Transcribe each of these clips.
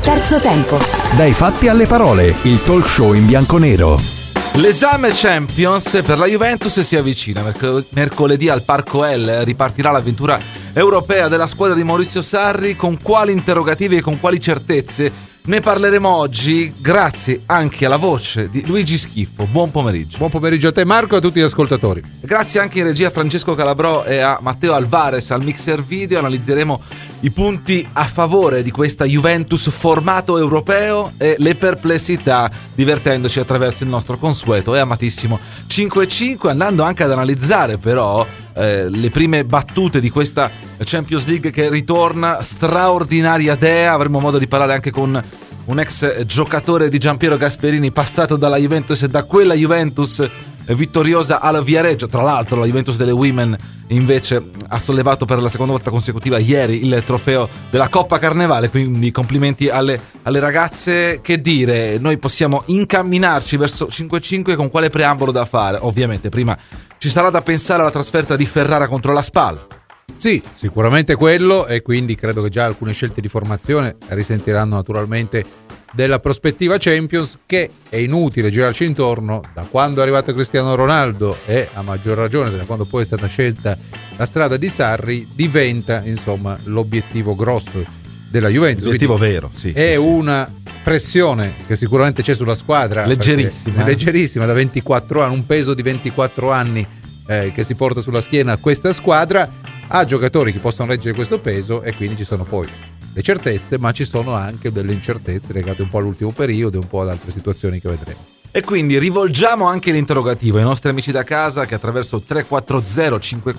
Terzo tempo. Dai fatti alle parole, il talk show in bianconero. L'esame Champions per la Juventus si avvicina. Mercoledì al Parco El ripartirà l'avventura europea della squadra di Maurizio Sarri. Con quali interrogativi e con quali certezze? Ne parleremo oggi, grazie anche alla voce di Luigi Schiffo. Buon pomeriggio. Buon pomeriggio a te, Marco, e a tutti gli ascoltatori. Grazie anche in regia a Francesco Calabrò e a Matteo Alvarez al mixer video. Analizzeremo i punti a favore di questa Juventus formato europeo e le perplessità, divertendoci attraverso il nostro consueto e amatissimo 5-5, andando anche ad analizzare però le prime battute di questa Champions League che ritorna. Straordinaria dea. Avremo modo di parlare anche con un ex giocatore di Giampiero Gasperini, passato dalla Juventus e da quella Juventus vittoriosa al Viareggio. Tra l'altro la Juventus delle Women invece ha sollevato per la seconda volta consecutiva ieri il trofeo della Coppa Carnevale, quindi complimenti alle ragazze. Che dire, noi possiamo incamminarci verso 5-5 con quale preambolo da fare? Ovviamente prima ci sarà da pensare alla trasferta di Ferrara contro la Spal. Sì, sicuramente quello, e quindi credo che già alcune scelte di formazione risentiranno naturalmente della prospettiva Champions, che è inutile girarci intorno. Da quando è arrivato Cristiano Ronaldo, e a maggior ragione da quando poi è stata scelta la strada di Sarri, diventa insomma l'obiettivo grosso della Juventus. L'obiettivo vero, sì. È una pressione che sicuramente c'è sulla squadra, leggerissima, da 24 anni, un peso di 24 anni che si porta sulla schiena questa squadra. Ha giocatori che possono reggere questo peso, e quindi ci sono poi le certezze, ma ci sono anche delle incertezze legate un po' all'ultimo periodo e un po' ad altre situazioni che vedremo. E quindi rivolgiamo anche l'interrogativo ai nostri amici da casa, che attraverso 340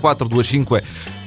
5425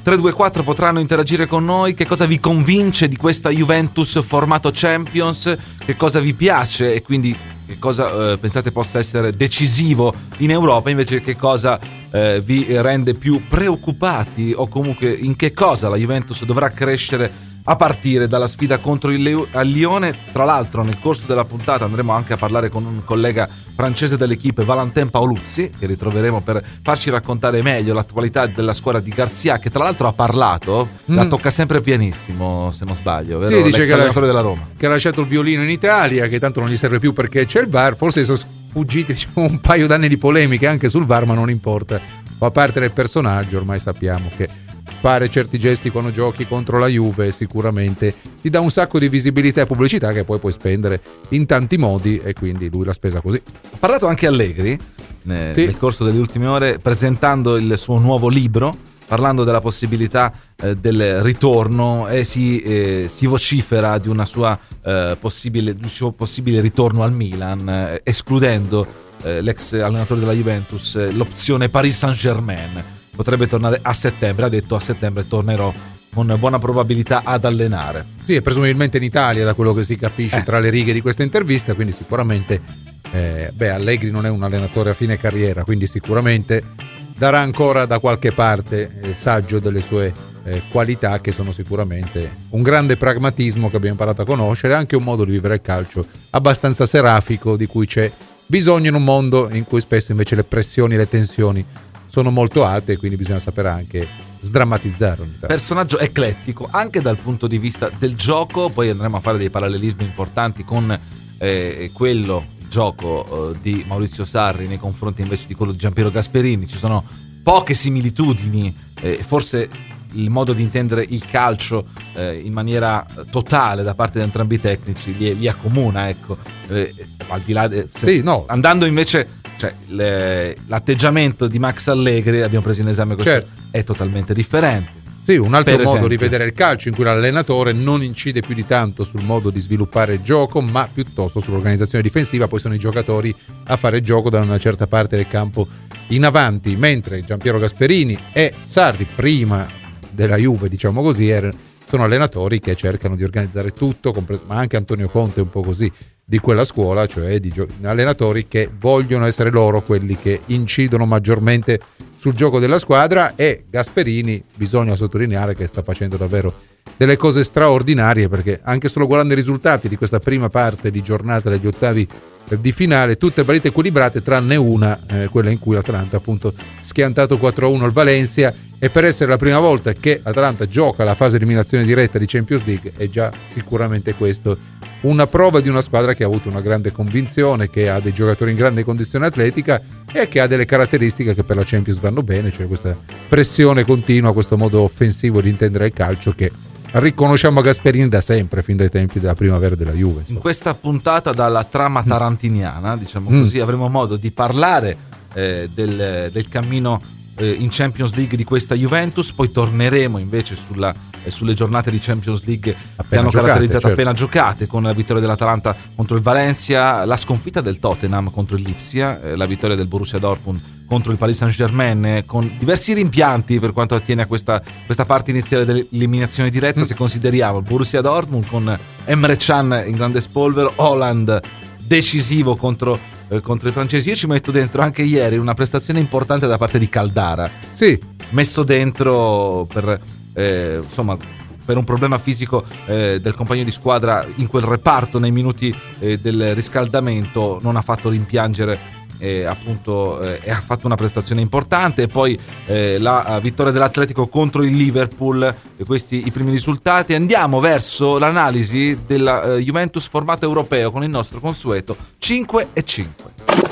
324 potranno interagire con noi. Che cosa vi convince di questa Juventus formato Champions? Che cosa vi piace e quindi che cosa pensate possa essere decisivo in Europa? Invece che cosa vi rende più preoccupati, o comunque in che cosa la Juventus dovrà crescere a partire dalla sfida contro il Lione? Tra l'altro nel corso della puntata andremo anche a parlare con un collega francese dell'equipe, Valentin Paoluzzi, che ritroveremo per farci raccontare meglio l'attualità della squadra di Garcia, che tra l'altro ha parlato, la tocca sempre pianissimo se non sbaglio, vero? Sì, dice l'ex-allenatore della Roma, che ha lasciato il violino in Italia, che tanto non gli serve più perché c'è il VAR. Forse sono sfuggiti un paio d'anni di polemiche anche sul VAR, ma non importa, fa parte del personaggio. Ormai sappiamo che fare certi gesti quando giochi contro la Juve sicuramente ti dà un sacco di visibilità e pubblicità che poi puoi spendere in tanti modi, e quindi lui l'ha spesa così. Ha parlato anche Allegri nel corso delle ultime ore, presentando il suo nuovo libro, parlando della possibilità del ritorno, e si vocifera di un suo possibile ritorno al Milan, escludendo l'ex allenatore della Juventus l'opzione Paris Saint-Germain. Potrebbe tornare a settembre, ha detto: a settembre tornerò con buona probabilità ad allenare. Sì, e presumibilmente in Italia, da quello che si capisce tra le righe di questa intervista, quindi sicuramente Allegri non è un allenatore a fine carriera, quindi sicuramente darà ancora da qualche parte saggio delle sue qualità, che sono sicuramente un grande pragmatismo che abbiamo imparato a conoscere, anche un modo di vivere il calcio abbastanza serafico, di cui c'è bisogno in un mondo in cui spesso invece le pressioni e le tensioni sono molto alte, e quindi bisogna sapere anche sdrammatizzare. Personaggio eclettico anche dal punto di vista del gioco. Poi andremo a fare dei parallelismi importanti con quello gioco di Maurizio Sarri nei confronti invece di quello di Giampiero Gasperini. Ci sono poche similitudini, forse il modo di intendere il calcio in maniera totale da parte di entrambi i tecnici li accomuna, ecco, al di là andando invece, cioè l'atteggiamento di Max Allegri, abbiamo preso in esame questo, è totalmente differente. Sì, un altro modo di vedere il calcio, in cui l'allenatore non incide più di tanto sul modo di sviluppare il gioco, ma piuttosto sull'organizzazione difensiva. Poi sono i giocatori a fare il gioco da una certa parte del campo in avanti, mentre Giampiero Gasperini e Sarri, prima della Juve, diciamo così, sono allenatori che cercano di organizzare tutto, ma anche Antonio Conte è un po' così, di quella scuola, cioè di allenatori che vogliono essere loro quelli che incidono maggiormente sul gioco della squadra. E Gasperini, bisogna sottolineare che sta facendo davvero delle cose straordinarie, perché anche solo guardando i risultati di questa prima parte di giornata degli ottavi di finale, tutte partite equilibrate tranne una, quella in cui l'Atalanta appunto schiantato 4-1 al Valencia, e per essere la prima volta che l'Atalanta gioca la fase eliminazione diretta di Champions League è già sicuramente questo una prova di una squadra che ha avuto una grande convinzione, che ha dei giocatori in grande condizione atletica e che ha delle caratteristiche che per la Champions vanno bene, cioè questa pressione continua, questo modo offensivo di intendere il calcio che riconosciamo a Gasperini da sempre, fin dai tempi della primavera della Juve. In questa puntata dalla trama tarantiniana, diciamo così, avremo modo di parlare del cammino in Champions League di questa Juventus, poi torneremo invece sulle giornate di Champions League che hanno caratterizzato appena giocate, con la vittoria dell'Atalanta contro il Valencia, la sconfitta del Tottenham contro il Lipsia, la vittoria del Borussia Dortmund contro il Paris Saint-Germain, con diversi rimpianti per quanto attiene a questa parte iniziale dell'eliminazione diretta, se consideriamo il Borussia Dortmund con Emre Can in grande spolvero, Haaland decisivo contro i francesi. Io ci metto dentro anche ieri una prestazione importante da parte di Caldara, messo dentro per un problema fisico del compagno di squadra in quel reparto nei minuti del riscaldamento, non ha fatto rimpiangere e ha fatto una prestazione importante. E poi la vittoria dell'Atletico contro il Liverpool, questi i primi risultati. Andiamo verso l'analisi della Juventus formato europeo con il nostro consueto 5 e 5.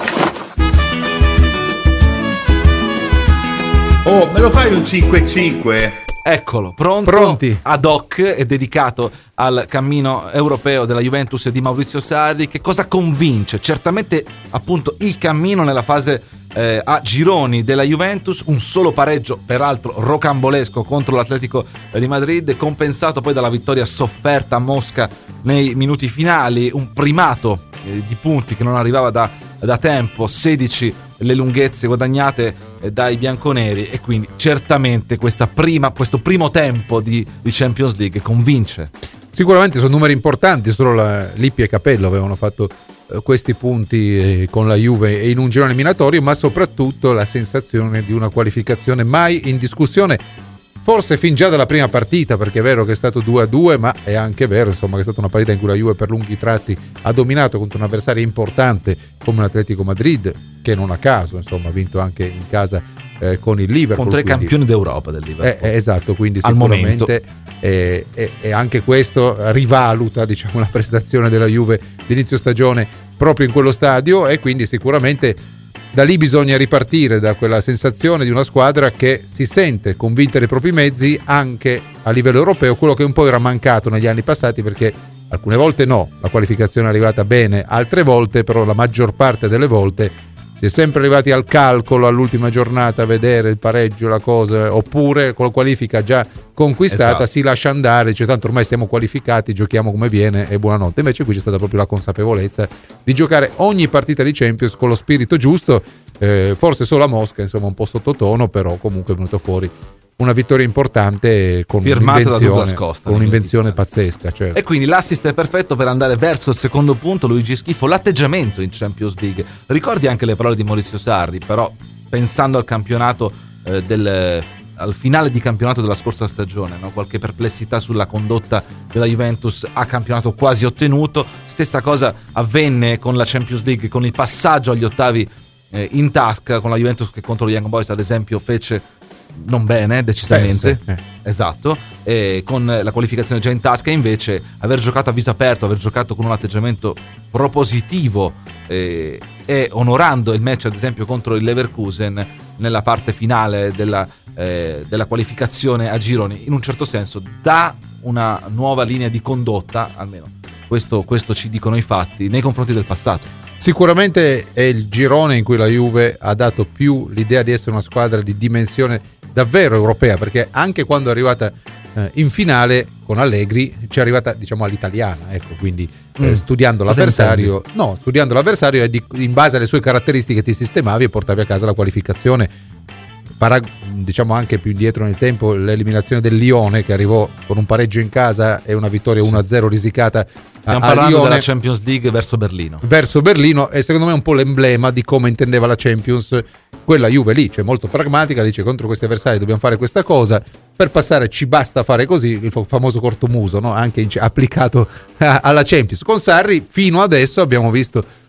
Oh, me lo fai un 5-5? Eccolo, pronti, ad hoc e dedicato al cammino europeo della Juventus e di Maurizio Sarri. Che cosa convince? Certamente appunto il cammino nella fase a gironi della Juventus, un solo pareggio peraltro rocambolesco contro l'Atletico di Madrid, compensato poi dalla vittoria sofferta a Mosca nei minuti finali, un primato di punti che non arrivava da tempo, 16 le lunghezze guadagnate dai bianconeri, e quindi certamente questo primo tempo di Champions League convince. Sicuramente sono numeri importanti, solo Lippi e Capello avevano fatto questi punti con la Juve in un girone eliminatorio, ma soprattutto la sensazione di una qualificazione mai in discussione, forse fin già dalla prima partita, perché è vero che è stato 2-2, ma è anche vero che è stata una partita in cui la Juve per lunghi tratti ha dominato contro un avversario importante come l'Atletico Madrid, che non a caso ha vinto anche in casa con il Liverpool, contro i campioni d'Europa del Liverpool, esatto, quindi al sicuramente e anche questo rivaluta la prestazione della Juve d'inizio stagione proprio in quello stadio, e quindi sicuramente da lì bisogna ripartire, da quella sensazione di una squadra che si sente convinta dei propri mezzi anche a livello europeo, quello che un po' era mancato negli anni passati, perché alcune volte la qualificazione è arrivata bene, altre volte però la maggior parte delle volte si è sempre arrivati al calcolo all'ultima giornata a vedere il pareggio, la cosa, oppure con la qualifica già conquistata, esatto, si lascia andare, tanto ormai siamo qualificati, giochiamo come viene e buonanotte. Invece qui c'è stata proprio la consapevolezza di giocare ogni partita di Champions con lo spirito giusto, forse solo a Mosca un po' sottotono, però comunque è venuto fuori una vittoria importante con un'invenzione pazzesca, certo. E quindi l'assist è perfetto per andare verso il secondo punto, Luigi Schifo, l'atteggiamento in Champions League. Ricordi anche le parole di Maurizio Sarri, però pensando al campionato al finale di campionato della scorsa stagione, qualche perplessità sulla condotta della Juventus a campionato quasi ottenuto. Stessa cosa avvenne con la Champions League, con il passaggio agli ottavi in tasca, con la Juventus che contro gli Young Boys ad esempio fece non bene, decisamente, esatto, e con la qualificazione già in tasca. Invece aver giocato a viso aperto, aver giocato con un atteggiamento propositivo e onorando il match ad esempio contro il Leverkusen nella parte finale della qualificazione a gironi, in un certo senso dà una nuova linea di condotta, almeno questo ci dicono i fatti, nei confronti del passato. Sicuramente è il girone in cui la Juve ha dato più l'idea di essere una squadra di dimensione davvero europea, perché anche quando è arrivata in finale con Allegri ci è arrivata all'italiana, ecco, quindi studiando l'avversario e in base alle sue caratteristiche ti sistemavi e portavi a casa la qualificazione. Anche più indietro nel tempo l'eliminazione del Lione, che arrivò con un pareggio in casa e una vittoria 1-0 risicata. Stiamo parlando della Champions League verso Berlino, e secondo me è un po' l'emblema di come intendeva la Champions quella Juve lì, molto pragmatica, dice contro questi avversari dobbiamo fare questa cosa, per passare ci basta fare così, il famoso cortomuso, anche applicato alla Champions. Con Sarri fino adesso abbiamo visto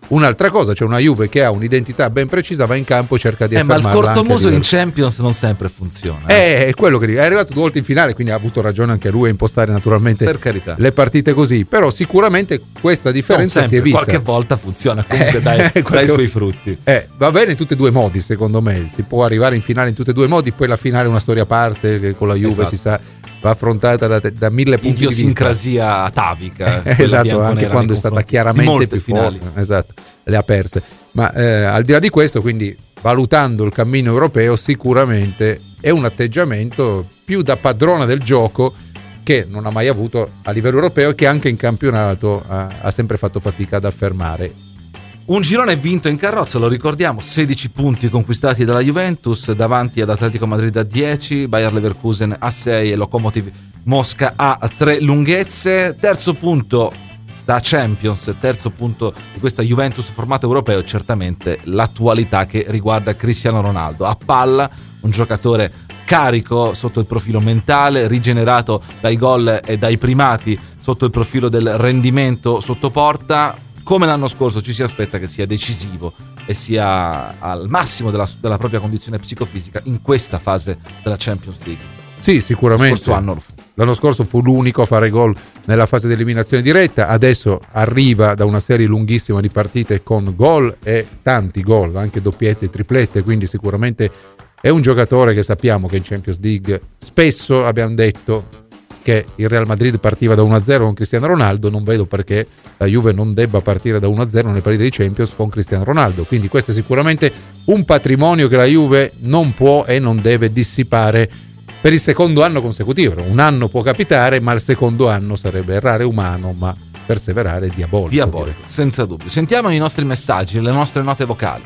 un'altra cosa, c'è una Juve che ha un'identità ben precisa, va in campo e cerca di affermarla. Ma il cortomuso in Champions non sempre funziona. È quello che dico. È arrivato 2 volte in finale, quindi ha avuto ragione anche lui a impostare naturalmente, per carità, le partite così. Però sicuramente questa differenza si è vista. Qualche volta funziona, comunque dai i suoi frutti. Va bene in tutti e 2 i modi, secondo me. Si può arrivare in finale in tutti e 2 i modi, poi la finale è una storia a parte che con la Juve si sa, va affrontata da 1000 punti di vista. Idiosincrasia atavica. Esatto, anche quando è stata chiaramente più forte. Esatto, le ha perse. Ma al di là di questo, quindi valutando il cammino europeo, sicuramente è un atteggiamento più da padrona del gioco che non ha mai avuto a livello europeo e che anche in campionato ha sempre fatto fatica ad affermare. Un girone vinto in carrozza, lo ricordiamo, 16 punti conquistati dalla Juventus, davanti ad Atletico Madrid a 10, Bayer Leverkusen a 6 e Lokomotiv Mosca a 3 lunghezze. Terzo punto da Champions, terzo punto di questa Juventus formato europeo, certamente l'attualità che riguarda Cristiano Ronaldo. A palla, un giocatore carico sotto il profilo mentale, rigenerato dai gol e dai primati sotto il profilo del rendimento sotto porta. Come l'anno scorso ci si aspetta che sia decisivo e sia al massimo della propria condizione psicofisica in questa fase della Champions League. Sì, sicuramente. L'anno scorso fu l'unico a fare gol nella fase di eliminazione diretta, adesso arriva da una serie lunghissima di partite con gol e tanti gol, anche doppiette e triplette, quindi sicuramente è un giocatore che sappiamo che in Champions League spesso abbiamo detto che il Real Madrid partiva da 1-0 con Cristiano Ronaldo, non vedo perché la Juve non debba partire da 1-0 nelle partite di Champions con Cristiano Ronaldo, quindi questo è sicuramente un patrimonio che la Juve non può e non deve dissipare per il secondo anno consecutivo. Un anno può capitare, ma il secondo anno sarebbe errare umano, ma perseverare diabolico. Diabolico, senza dubbio. Sentiamo i nostri messaggi, le nostre note vocali.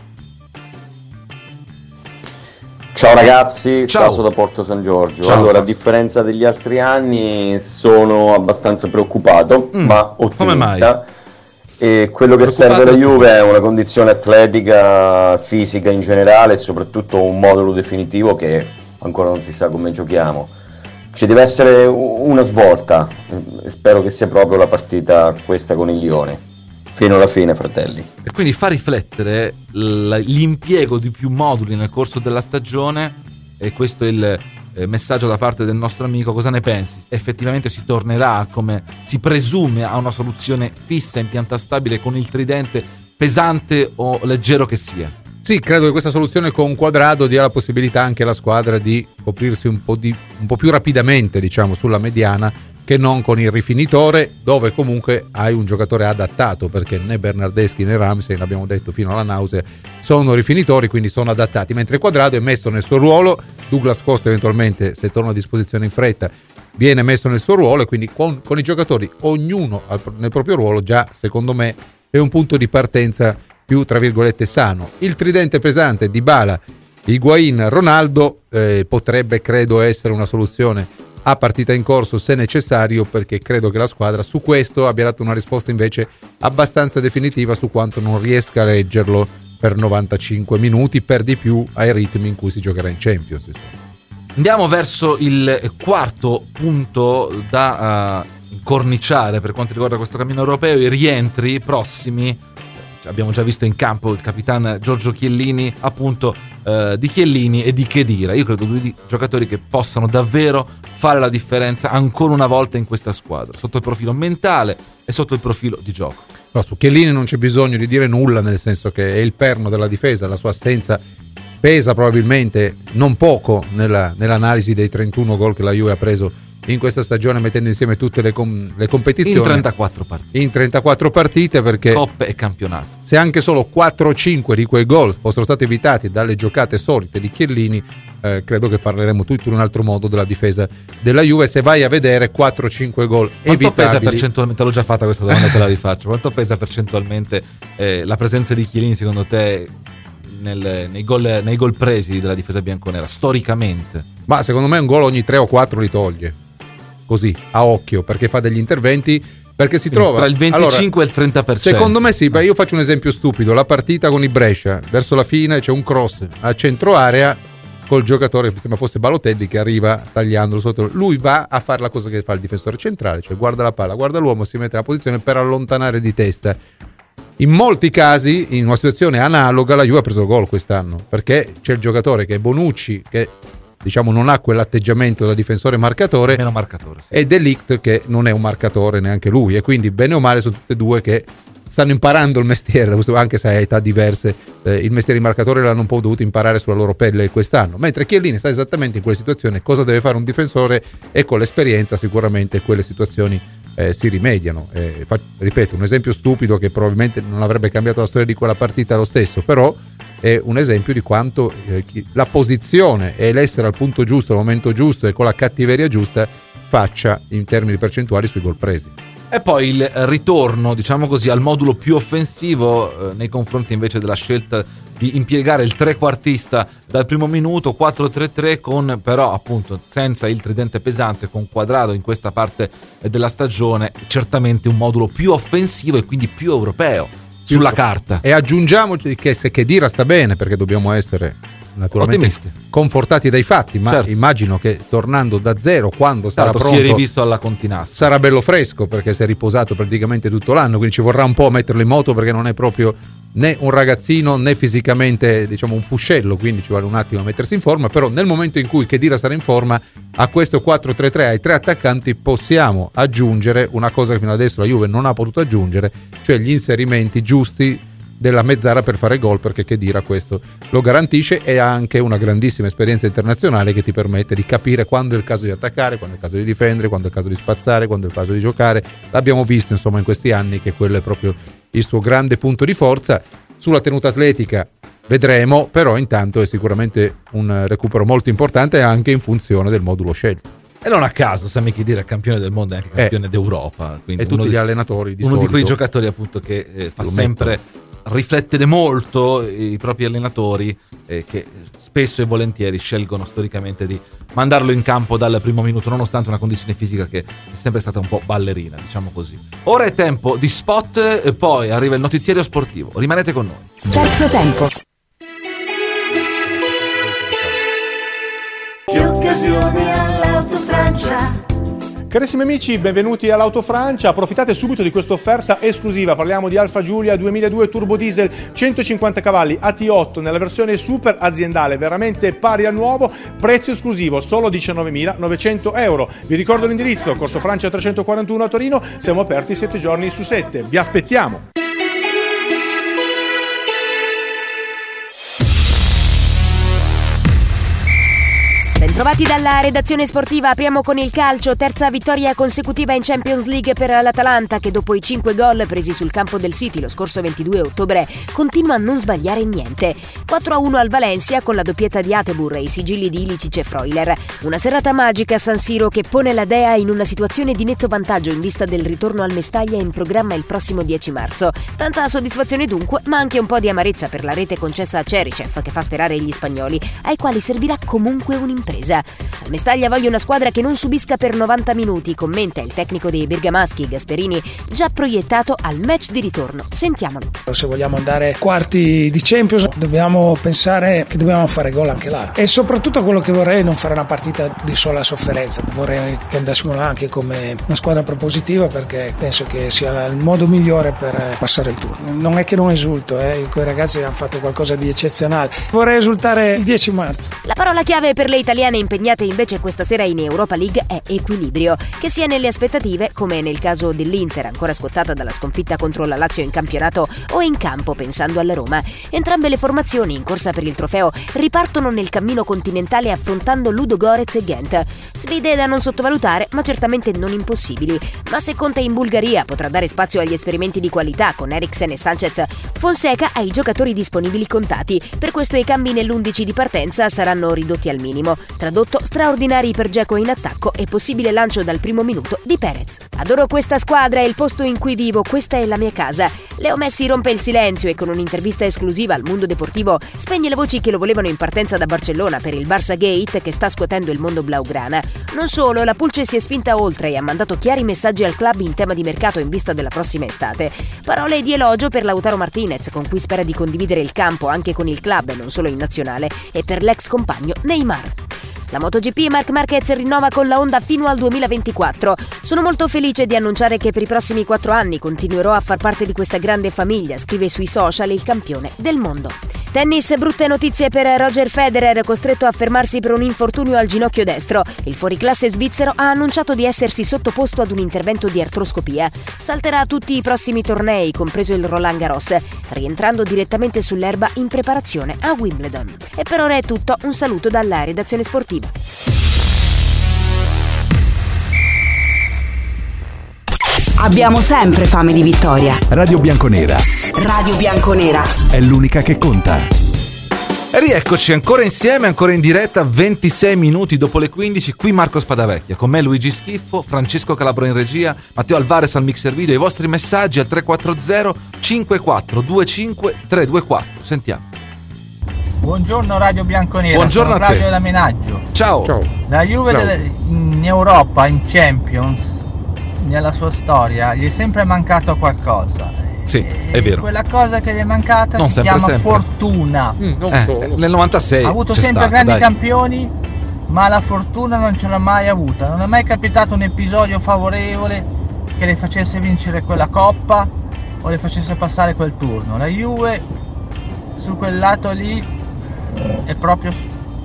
Ciao ragazzi, Ciao. Sasso da Porto San Giorgio. Ciao, allora, Sasso. a differenza degli altri anni, sono abbastanza preoccupato, ma ottimista. Come mai? E quello che Preoccupato serve alla tu? Juve è una condizione atletica, fisica in generale e soprattutto un modulo definitivo che ancora non si sa come giochiamo. Ci deve essere una svolta e spero che sia proprio la partita questa con il Lione. Fino alla fine, fratelli. E quindi fa riflettere l'impiego di più moduli nel corso della stagione, e questo è il messaggio da parte del nostro amico. Cosa ne pensi? Effettivamente si tornerà, come si presume, a una soluzione fissa, in pianta stabile, con il tridente pesante o leggero che sia? Sì, credo che questa soluzione con Quadrado dia la possibilità anche alla squadra di coprirsi un po' più rapidamente, diciamo, sulla mediana, che non con il rifinitore, dove comunque hai un giocatore adattato, perché né Bernardeschi né Ramsey, l'abbiamo detto fino alla nausea, sono rifinitori, quindi sono adattati, mentre Quadrado è messo nel suo ruolo. Douglas Costa eventualmente, se torna a disposizione in fretta, viene messo nel suo ruolo, e quindi con i giocatori ognuno nel proprio ruolo, già secondo me è un punto di partenza più, tra virgolette, sano. Il tridente pesante Dybala, Higuain, Ronaldo potrebbe, credo, essere una soluzione a partita in corso se necessario, perché credo che la squadra su questo abbia dato una risposta invece abbastanza definitiva su quanto non riesca a reggerlo per 95 minuti, per di più ai ritmi in cui si giocherà in Champions. Andiamo verso il quarto punto da corniciare per quanto riguarda questo cammino europeo, i rientri prossimi. Abbiamo già visto in campo il capitano Giorgio Chiellini, appunto, di Chiellini e di Khedira. Io credo due giocatori che possano davvero fare la differenza ancora una volta in questa squadra, sotto il profilo mentale e sotto il profilo di gioco. No, su Chiellini non c'è bisogno di dire nulla, nel senso che è il perno della difesa, la sua assenza pesa probabilmente non poco nell'analisi dei 31 gol che la Juve ha preso in questa stagione, mettendo insieme tutte le competizioni in 34 partite. In 34 partite, perché coppe e campionato. Se anche solo 4 o 5 di quei gol fossero stati evitati dalle giocate solite di Chiellini, credo che parleremo tutto in un altro modo della difesa della Juve. Se vai a vedere 4 o 5 gol evitabili, quanto pesa percentualmente, l'ho già fatta questa domanda, te la rifaccio, quanto pesa percentualmente la presenza di Chiellini secondo te nei gol presi della difesa bianconera storicamente? Ma secondo me un gol ogni 3 o 4 li toglie, così a occhio, perché fa degli interventi, perché si trova tra il 25 e il 30%. Secondo me sì. Io faccio un esempio stupido: la partita con il Brescia, verso la fine c'è un cross a centro area col giocatore, mi sembra fosse Balotelli, che arriva tagliandolo sotto. Lui va a fare la cosa che fa il difensore centrale, cioè guarda la palla, guarda l'uomo, si mette nella posizione per allontanare di testa. In molti casi, in una situazione analoga, la Juve ha preso gol quest'anno, perché c'è il giocatore che è Bonucci, che diciamo non ha quell'atteggiamento da difensore marcatore, meno marcatore, sì. E De Ligt, che non è un marcatore neanche lui, e quindi bene o male sono tutte e due che stanno imparando il mestiere, anche se a età diverse il mestiere di marcatore l'hanno un po' dovuto imparare sulla loro pelle quest'anno, mentre Chiellini sta esattamente in quella situazione. Cosa deve fare un difensore, e con l'esperienza sicuramente quelle situazioni si rimediano. Ripeto, un esempio stupido che probabilmente non avrebbe cambiato la storia di quella partita lo stesso, però è un esempio di quanto la posizione e l'essere al punto giusto, al momento giusto e con la cattiveria giusta faccia in termini percentuali sui gol presi. E poi il ritorno, diciamo così, al modulo più offensivo nei confronti invece della scelta di impiegare il trequartista dal primo minuto, 4-3-3, con però appunto senza il tridente pesante, con Quadrado in questa parte della stagione, certamente un modulo più offensivo e quindi più europeo sulla carta. E aggiungiamoci che se Khedira sta bene, perché dobbiamo essere naturalmente ottimisti, confortati dai fatti, ma certo, immagino che tornando da zero, quando sarà pronto, si è rivisto alla Continassa, sarà bello fresco, perché si è riposato praticamente tutto l'anno, quindi ci vorrà un po' metterlo in moto, perché non è proprio né un ragazzino né fisicamente diciamo un fuscello, quindi ci vuole un attimo a mettersi in forma. Però nel momento in cui Khedira sarà in forma, a questo 4-3-3 ai tre attaccanti possiamo aggiungere una cosa che fino adesso la Juve non ha potuto aggiungere, cioè gli inserimenti giusti della mezz'ara per fare gol, perché Khedira questo lo garantisce, e ha anche una grandissima esperienza internazionale che ti permette di capire quando è il caso di attaccare, quando è il caso di difendere, quando è il caso di spazzare, quando è il caso di giocare. L'abbiamo visto insomma in questi anni che quello è proprio il suo grande punto di forza. Sulla tenuta atletica vedremo, però intanto è sicuramente un recupero molto importante anche in funzione del modulo scelto. E non a caso Sami Khedira è campione del mondo e anche campione d'Europa, quindi e tutti gli allenatori uno di quei giocatori appunto che fa sempre riflettere molto i propri allenatori, che spesso e volentieri scelgono storicamente di mandarlo in campo dal primo minuto, nonostante una condizione fisica che è sempre stata un po' ballerina, diciamo così. Ora è tempo di spot, e poi arriva il notiziario sportivo. Rimanete con noi. Terzo tempo. Che occasione all'Autofrancia. Carissimi amici, benvenuti all'Autofrancia. Approfittate subito di questa offerta esclusiva. Parliamo di Alfa Giulia 2002 Turbo Diesel 150 cavalli AT8 nella versione super aziendale, veramente pari al nuovo, prezzo esclusivo, solo 19.900 euro. Vi ricordo l'indirizzo: Corso Francia 341 a Torino. Siamo aperti 7 giorni su 7. Vi aspettiamo. Bentrovati dalla redazione sportiva. Apriamo con il calcio. Terza vittoria consecutiva in Champions League per l'Atalanta, che dopo i 5 gol presi sul campo del City lo scorso 22 ottobre continua a non sbagliare niente. 4-1 al Valencia con la doppietta di Atebur e i sigilli di Ilicic e Freuler. Una serata magica a San Siro che pone la Dea in una situazione di netto vantaggio in vista del ritorno al Mestaglia in programma il prossimo 10 marzo. Tanta soddisfazione dunque, ma anche un po' di amarezza per la rete concessa a Cericev, che fa sperare gli spagnoli, ai quali servirà comunque un'impresa. Al Mestaglia voglio una squadra che non subisca per 90 minuti, commenta il tecnico dei bergamaschi Gasperini, già proiettato al match di ritorno. Sentiamolo. Se vogliamo andare quarti di Champions dobbiamo pensare che dobbiamo fare gol anche là, e soprattutto quello che vorrei è non fare una partita di sola sofferenza. Vorrei che andassimo là anche come una squadra propositiva, perché penso che sia il modo migliore per passare il turno. Non è che non esulto, quei ragazzi hanno fatto qualcosa di eccezionale. Vorrei esultare il 10 marzo. La parola chiave per le italiane impegnate invece questa sera in Europa League è equilibrio, che sia nelle aspettative, come nel caso dell'Inter ancora scottata dalla sconfitta contro la Lazio in campionato, o in campo pensando alla Roma. Entrambe le formazioni in corsa per il trofeo ripartono nel cammino continentale affrontando Ludogorets e Ghent. Sfide da non sottovalutare, ma certamente non impossibili. Ma se Conte in Bulgaria potrà dare spazio agli esperimenti di qualità con Eriksen e Sanchez, Fonseca ha i giocatori disponibili contati. Per questo i cambi nell'11 di partenza saranno ridotti al minimo. Tradotto, straordinari per Dzeko in attacco e possibile lancio dal primo minuto di Perez. Adoro questa squadra, è il posto in cui vivo, questa è la mia casa. Leo Messi rompe il silenzio e con un'intervista esclusiva al Mondo Deportivo spegne le voci che lo volevano in partenza da Barcellona per il Barça Gate che sta scuotendo il mondo blaugrana. Non solo, la Pulce si è spinta oltre e ha mandato chiari messaggi al club in tema di mercato in vista della prossima estate. Parole di elogio per Lautaro Martinez, con cui spera di condividere il campo anche con il club e non solo in nazionale, e per l'ex compagno Neymar. La MotoGP Marc Marquez rinnova con la Honda fino al 2024. Sono molto felice di annunciare che per i prossimi 4 anni continuerò a far parte di questa grande famiglia, scrive sui social il campione del mondo. Tennis, brutte notizie per Roger Federer, costretto a fermarsi per un infortunio al ginocchio destro. Il fuoriclasse svizzero ha annunciato di essersi sottoposto ad un intervento di artroscopia. Salterà tutti i prossimi tornei, compreso il Roland Garros, rientrando direttamente sull'erba in preparazione a Wimbledon. E per ora è tutto, un saluto dalla redazione sportiva. Abbiamo sempre fame di vittoria. Radio Bianconera. Radio Bianconera. È l'unica che conta. E rieccoci ancora insieme, ancora in diretta, 26 minuti dopo le 15, qui Marco Spadavecchia, con me Luigi Schiffo, Francesco Calabro in regia, Matteo Alvarez al mixer video, i vostri messaggi al 340 5425 324. Sentiamo. Buongiorno Radio Bianconera. Buongiorno sono a te. Flavio da Menaggio. Ciao. La Juve in Europa, in Champions, nella sua storia, gli è sempre mancato qualcosa. Sì, è vero. Quella cosa che gli è mancata non si sempre, chiama sempre. Fortuna. Nel 96 ha avuto c'è sempre stata, grandi dai. campioni, ma la fortuna non ce l'ha mai avuta. Non è mai capitato un episodio favorevole che le facesse vincere quella coppa o le facesse passare quel turno. La Juve su quel lato lì è proprio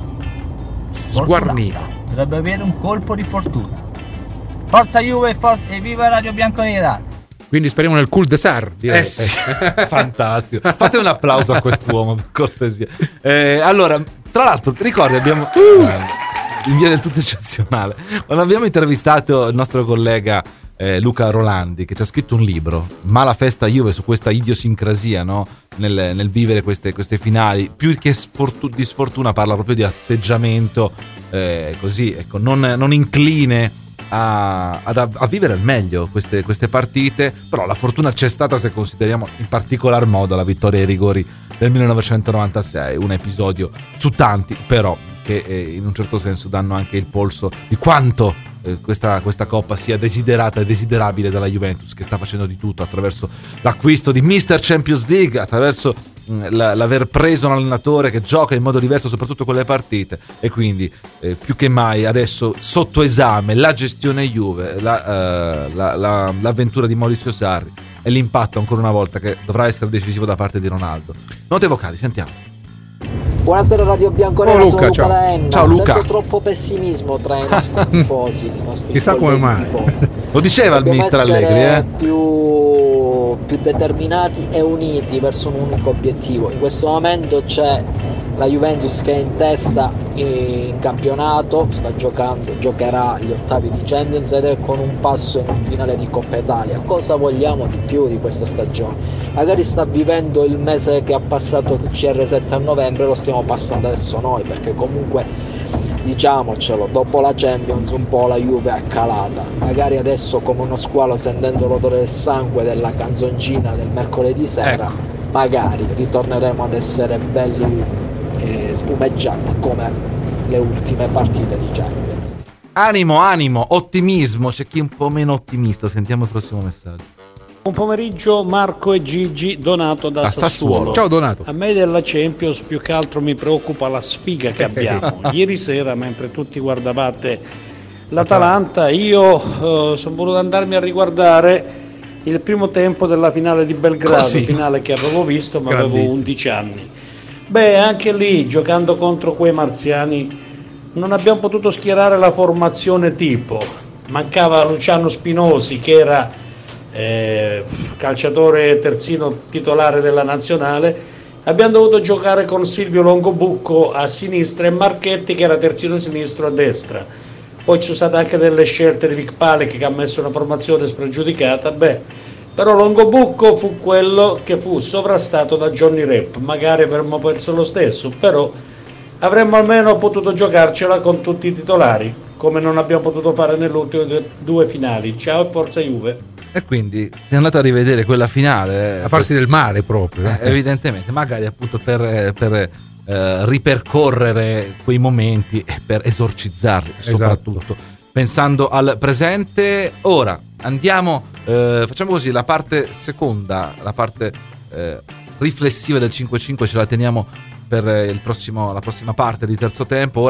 sguarnita. Dovrebbe avere un colpo di fortuna. Forza Juve e viva Radio Bianconera. Quindi speriamo nel cul-de-sac, direi. Sì. Fantastico. Fate un applauso a quest'uomo, per cortesia. Allora, tra l'altro, ti ricordi, abbiamo in via del tutto eccezionale, quando abbiamo intervistato il nostro collega Luca Rolandi, che ci ha scritto un libro, Mala festa Juve, su questa idiosincrasia, no? Nel vivere queste finali, più che di sfortuna parla proprio di atteggiamento così, ecco, non incline a vivere al meglio queste partite. Però la fortuna c'è stata, se consideriamo in particolar modo la vittoria ai rigori del 1996, un episodio su tanti però che in un certo senso danno anche il polso di quanto questa coppa sia desiderata e desiderabile dalla Juventus, che sta facendo di tutto attraverso l'acquisto di Mr. Champions League, attraverso l'aver preso un allenatore che gioca in modo diverso soprattutto con le partite, e quindi più che mai adesso sotto esame la gestione Juve, l'avventura di Maurizio Sarri e l'impatto ancora una volta che dovrà essere decisivo da parte di Ronaldo. Note vocali, sentiamo. Buonasera Radio Bianconera, Luca, sono Luca ciao. da Enna. Ciao, Luca. Sento troppo pessimismo tra i nostri tifosi, i nostri Chissà come mai. tifosi. Lo diceva il Dobbiamo mister essere Allegri, più determinati e uniti verso un unico obiettivo. In questo momento c'è la Juventus che è in testa in campionato, sta giocando, giocherà gli ottavi di Champions ed è con un passo in un finale di Coppa Italia. Cosa vogliamo di più di questa stagione? Magari sta vivendo il mese che ha passato CR7 a novembre, lo stiamo passando adesso noi, perché comunque diciamocelo, dopo la Champions un po' la Juve è calata. Magari adesso, come uno squalo, sentendo l'odore del sangue della canzoncina del mercoledì sera, magari ritorneremo ad essere belli spumeggianti come le ultime partite di Champions. Animo, ottimismo. C'è chi è un po' meno ottimista. Sentiamo il prossimo messaggio. Buon pomeriggio Marco e Gigi, Donato da Sassuolo. Ciao Donato. A me della Champions più che altro mi preoccupa la sfiga che abbiamo. Ieri sera, mentre tutti guardavate l'Atalanta, io sono voluto andarmi a riguardare il primo tempo della finale di Belgrado, finale che avevo visto ma avevo 11 anni. Beh, anche lì, giocando contro quei marziani, non abbiamo potuto schierare la formazione tipo. Mancava Luciano Spinosi, che era calciatore terzino titolare della nazionale. Abbiamo dovuto giocare con Silvio Longobucco a sinistra e Marchetti, che era terzino sinistro, a destra. Poi ci sono state anche delle scelte di Vic Palec, che ha messo una formazione spregiudicata. Però Longobucco fu quello che fu sovrastato da Johnny Rep. Magari avremmo perso lo stesso, però avremmo almeno potuto giocarcela con tutti i titolari, come non abbiamo potuto fare nelle ultime due finali. Ciao e forza Juve. E quindi si è andato a rivedere quella finale a farsi del male proprio. Evidentemente, magari appunto per ripercorrere quei momenti e per esorcizzarli, soprattutto pensando al presente. Ora andiamo, facciamo così, la parte seconda, la parte riflessiva del 5-5 ce la teniamo per la prossima parte di terzo tempo. Ora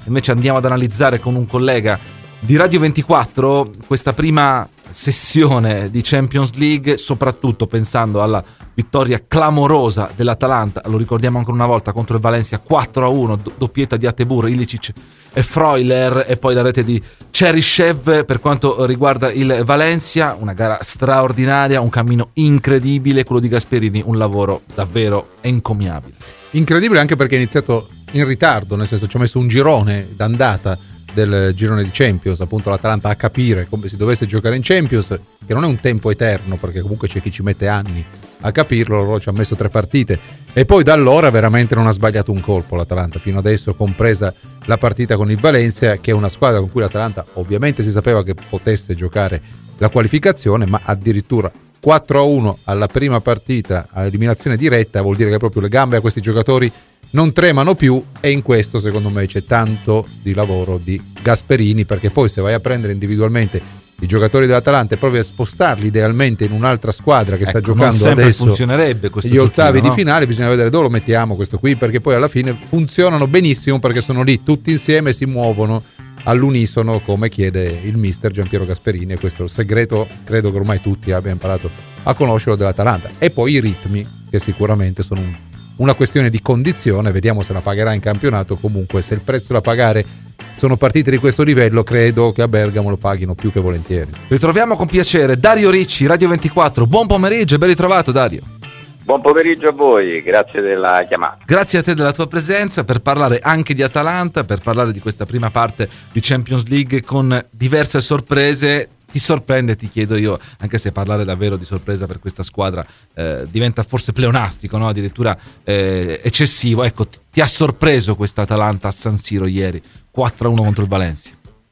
invece andiamo ad analizzare con un collega di Radio 24 questa prima sessione di Champions League, soprattutto pensando alla vittoria clamorosa dell'Atalanta, lo ricordiamo ancora una volta, contro il Valencia 4-1, doppietta di Atebur, Ilicic e Freuler, e poi la rete di Cheryshev per quanto riguarda il Valencia. Una gara straordinaria, un cammino incredibile, quello di Gasperini, un lavoro davvero encomiabile. Incredibile anche perché è iniziato in ritardo, nel senso ci ha messo un girone d'andata del girone di Champions, appunto l'Atalanta, a capire come si dovesse giocare in Champions, che non è un tempo eterno perché comunque c'è chi ci mette anni a capirlo. Loro ci ha messo 3 partite e poi da allora veramente non ha sbagliato un colpo l'Atalanta fino adesso, compresa la partita con il Valencia, che è una squadra con cui l'Atalanta ovviamente si sapeva che potesse giocare la qualificazione, ma addirittura 4-1 alla prima partita a eliminazione diretta vuol dire che proprio le gambe a questi giocatori non tremano più, e in questo secondo me c'è tanto di lavoro di Gasperini, perché poi se vai a prendere individualmente i giocatori dell'Atalanta e provi a spostarli idealmente in un'altra squadra che sta giocando adesso funzionerebbe questo gli ottavi giochino, di finale, bisogna vedere dove lo mettiamo questo qui, perché poi alla fine funzionano benissimo perché sono lì tutti insieme e si muovono all'unisono come chiede il mister Giampiero Gasperini, e questo è il segreto, credo che ormai tutti abbiano imparato a conoscerlo, dell'Atalanta. E poi i ritmi, che sicuramente sono una questione di condizione, vediamo se la pagherà in campionato. Comunque se il prezzo da pagare sono partite di questo livello, credo che a Bergamo lo paghino più che volentieri. Ritroviamo con piacere Dario Ricci, Radio 24. Buon pomeriggio e ben ritrovato, Dario. Buon pomeriggio a voi, grazie della chiamata. Grazie a te della tua presenza per parlare anche di Atalanta, per parlare di questa prima parte di Champions League con diverse sorprese. Ti sorprende, ti chiedo io, anche se parlare davvero di sorpresa per questa squadra diventa forse pleonastico, no? Addirittura eccessivo. Ecco, ti ha sorpreso questa Atalanta a San Siro ieri, 4-1 contro il Valencia?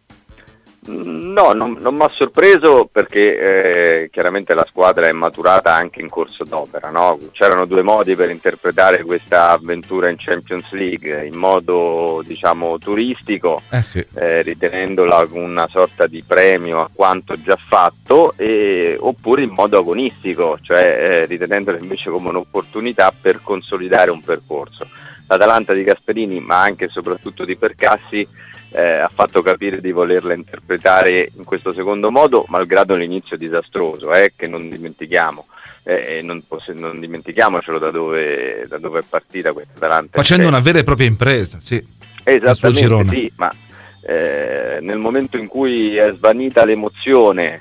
No, non mi ha sorpreso perché chiaramente la squadra è maturata anche in corso d'opera, no? C'erano 2 modi per interpretare questa avventura in Champions League: in modo diciamo turistico, ritenendola una sorta di premio a quanto già fatto, oppure in modo agonistico, cioè ritenendola invece come un'opportunità per consolidare un percorso. L'Atalanta di Gasperini, ma anche e soprattutto di Percassi, ha fatto capire di volerla interpretare in questo secondo modo, malgrado l'inizio disastroso, che non dimentichiamo, non dimentichiamocelo da dove è partita questa Atalanta. Facendo una vera e propria impresa, sì. Esattamente, sì, ma nel momento in cui è svanita l'emozione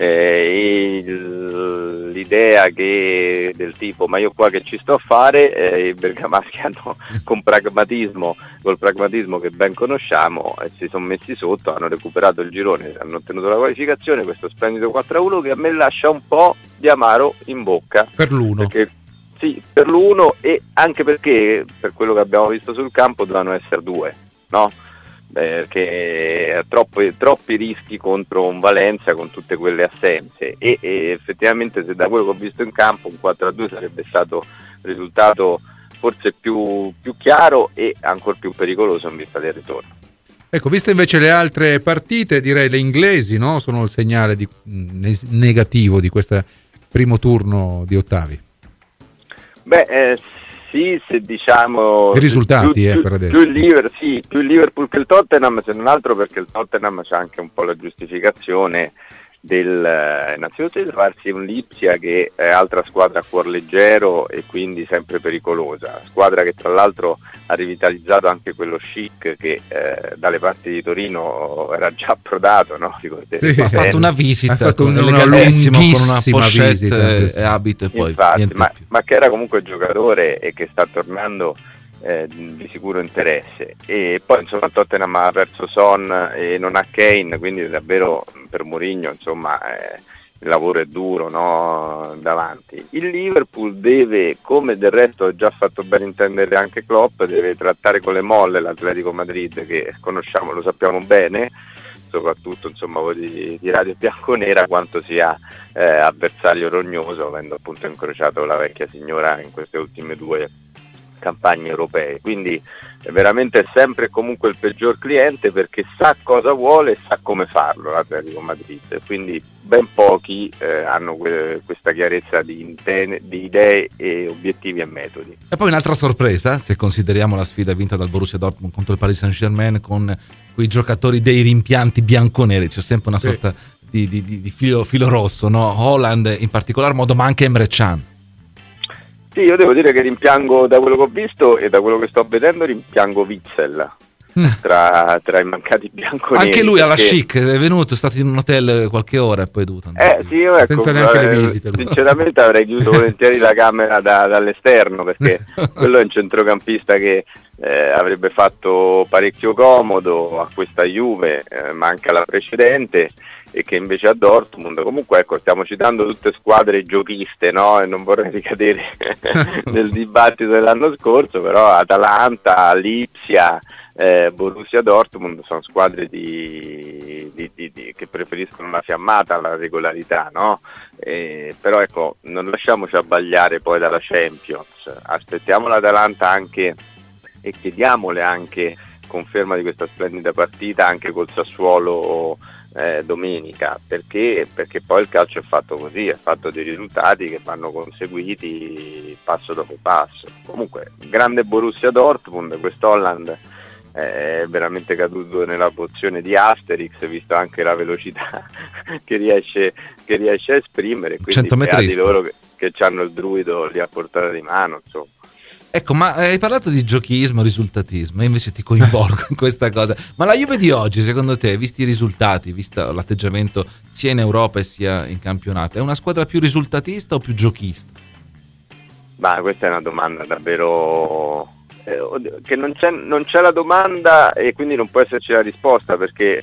e l'idea del tipo ma io qua che ci sto a fare, i bergamaschi hanno col pragmatismo che ben conosciamo, si sono messi sotto, hanno recuperato il girone, hanno ottenuto la qualificazione, questo splendido 4-1 che a me lascia un po' di amaro in bocca per l'uno. Sì, per l'uno, e anche perché per quello che abbiamo visto sul campo dovevano essere 2, no? Perché troppi rischi contro un Valencia con tutte quelle assenze, e effettivamente se da quello che ho visto in campo un 4-2 sarebbe stato il risultato forse più chiaro e ancora più pericoloso in vista del ritorno. Ecco, viste invece le altre partite, direi le inglesi, no? Sono il segnale negativo di questo primo turno di ottavi. Sì, se diciamo i risultati per adesso. Più il Liverpool che il Tottenham, se non altro perché il Tottenham c'ha anche un po' la giustificazione innanzitutto di trovarsi un Lipsia che è altra squadra a cuor leggero e quindi sempre pericolosa, squadra che tra l'altro ha rivitalizzato anche quello chic che dalle parti di Torino era già approdato, no? Ha fatto una visita, ha fatto una legalissimo, con una lunghissima pochette visita, e abito, e poi infatti, ma che era comunque giocatore e che sta tornando di sicuro interesse. E poi insomma Tottenham ha perso Son e non ha Kane, quindi davvero per Mourinho insomma il lavoro è duro, no? Davanti. Il Liverpool deve, come del resto ha già fatto ben intendere anche Klopp, deve trattare con le molle l'Atletico Madrid, che conosciamo, lo sappiamo bene, soprattutto insomma voi di Radio Bianconera, quanto sia avversario rognoso, avendo appunto incrociato la vecchia signora in queste ultime 2 campagne europee, quindi veramente è sempre e comunque il peggior cliente, perché sa cosa vuole e sa come farlo l'Atletico Madrid, quindi ben pochi hanno questa chiarezza di idee e obiettivi e metodi. E poi un'altra sorpresa, se consideriamo la sfida vinta dal Borussia Dortmund contro il Paris Saint-Germain, con quei giocatori dei rimpianti bianconeri, c'è sempre una sorta di filo rosso, no? Haaland in particolar modo, ma anche Emre Can. Sì, io devo dire che rimpiango, da quello che ho visto e da quello che sto vedendo, rimpiango Witsel tra i mancati bianconeri. Anche lui alla chic, è venuto, è stato in un hotel qualche ora e poi è dovuto andare. Sì, io, ecco, senza neanche le visite. Sinceramente avrei chiuso volentieri la camera dall'esterno, perché quello è un centrocampista che avrebbe fatto parecchio comodo a questa Juve, ma anche alla precedente, e che invece a Dortmund, comunque ecco, stiamo citando tutte squadre giochiste, no? E non vorrei ricadere nel dibattito dell'anno scorso, però Atalanta, Lipsia, Borussia Dortmund sono squadre che preferiscono la fiammata alla regolarità, no? Però ecco, non lasciamoci abbagliare poi dalla Champions, aspettiamo l'Atalanta anche e chiediamole anche conferma di questa splendida partita anche col Sassuolo domenica, perché poi il calcio è fatto così, è fatto dei risultati che vanno conseguiti passo dopo passo. Comunque grande Borussia Dortmund, quest'Holland è veramente caduto nella pozione di Asterix, visto anche la velocità che riesce a esprimere, quindi beati loro che hanno il druido lì a portata di mano, insomma. Ecco, ma hai parlato di giochismo, risultatismo, io invece ti coinvolgo in questa cosa. Ma la Juve di oggi, secondo te, visti i risultati, visto l'atteggiamento sia in Europa e sia in campionato, è una squadra più risultatista o più giochista? Ma questa è una domanda davvero che non c'è la domanda e quindi non può esserci la risposta, perché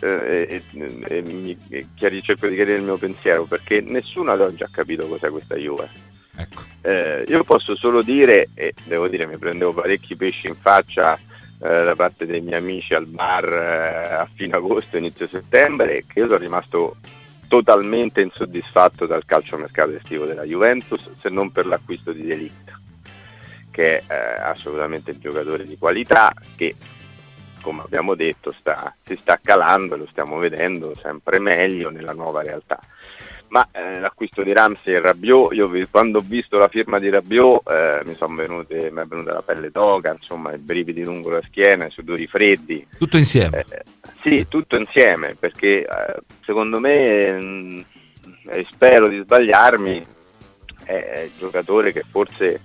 cerco di chiarire il mio pensiero, perché nessuno ad oggi ha capito cos'è questa Juve. Ecco. Io posso solo dire, e devo dire mi prendevo parecchi pesci in faccia da parte dei miei amici al bar a fine agosto, inizio settembre, che io sono rimasto totalmente insoddisfatto dal calciomercato estivo della Juventus, se non per l'acquisto di De Ligt, che è assolutamente un giocatore di qualità, che come abbiamo detto si sta calando e lo stiamo vedendo sempre meglio nella nuova realtà. Ma l'acquisto di Ramsey e Rabiot, quando ho visto la firma di Rabiot mi è venuta la pelle d'oca, insomma, i brividi lungo la schiena, i sudori freddi. Tutto insieme? Sì, tutto insieme, perché secondo me, e spero di sbagliarmi, è il giocatore che forse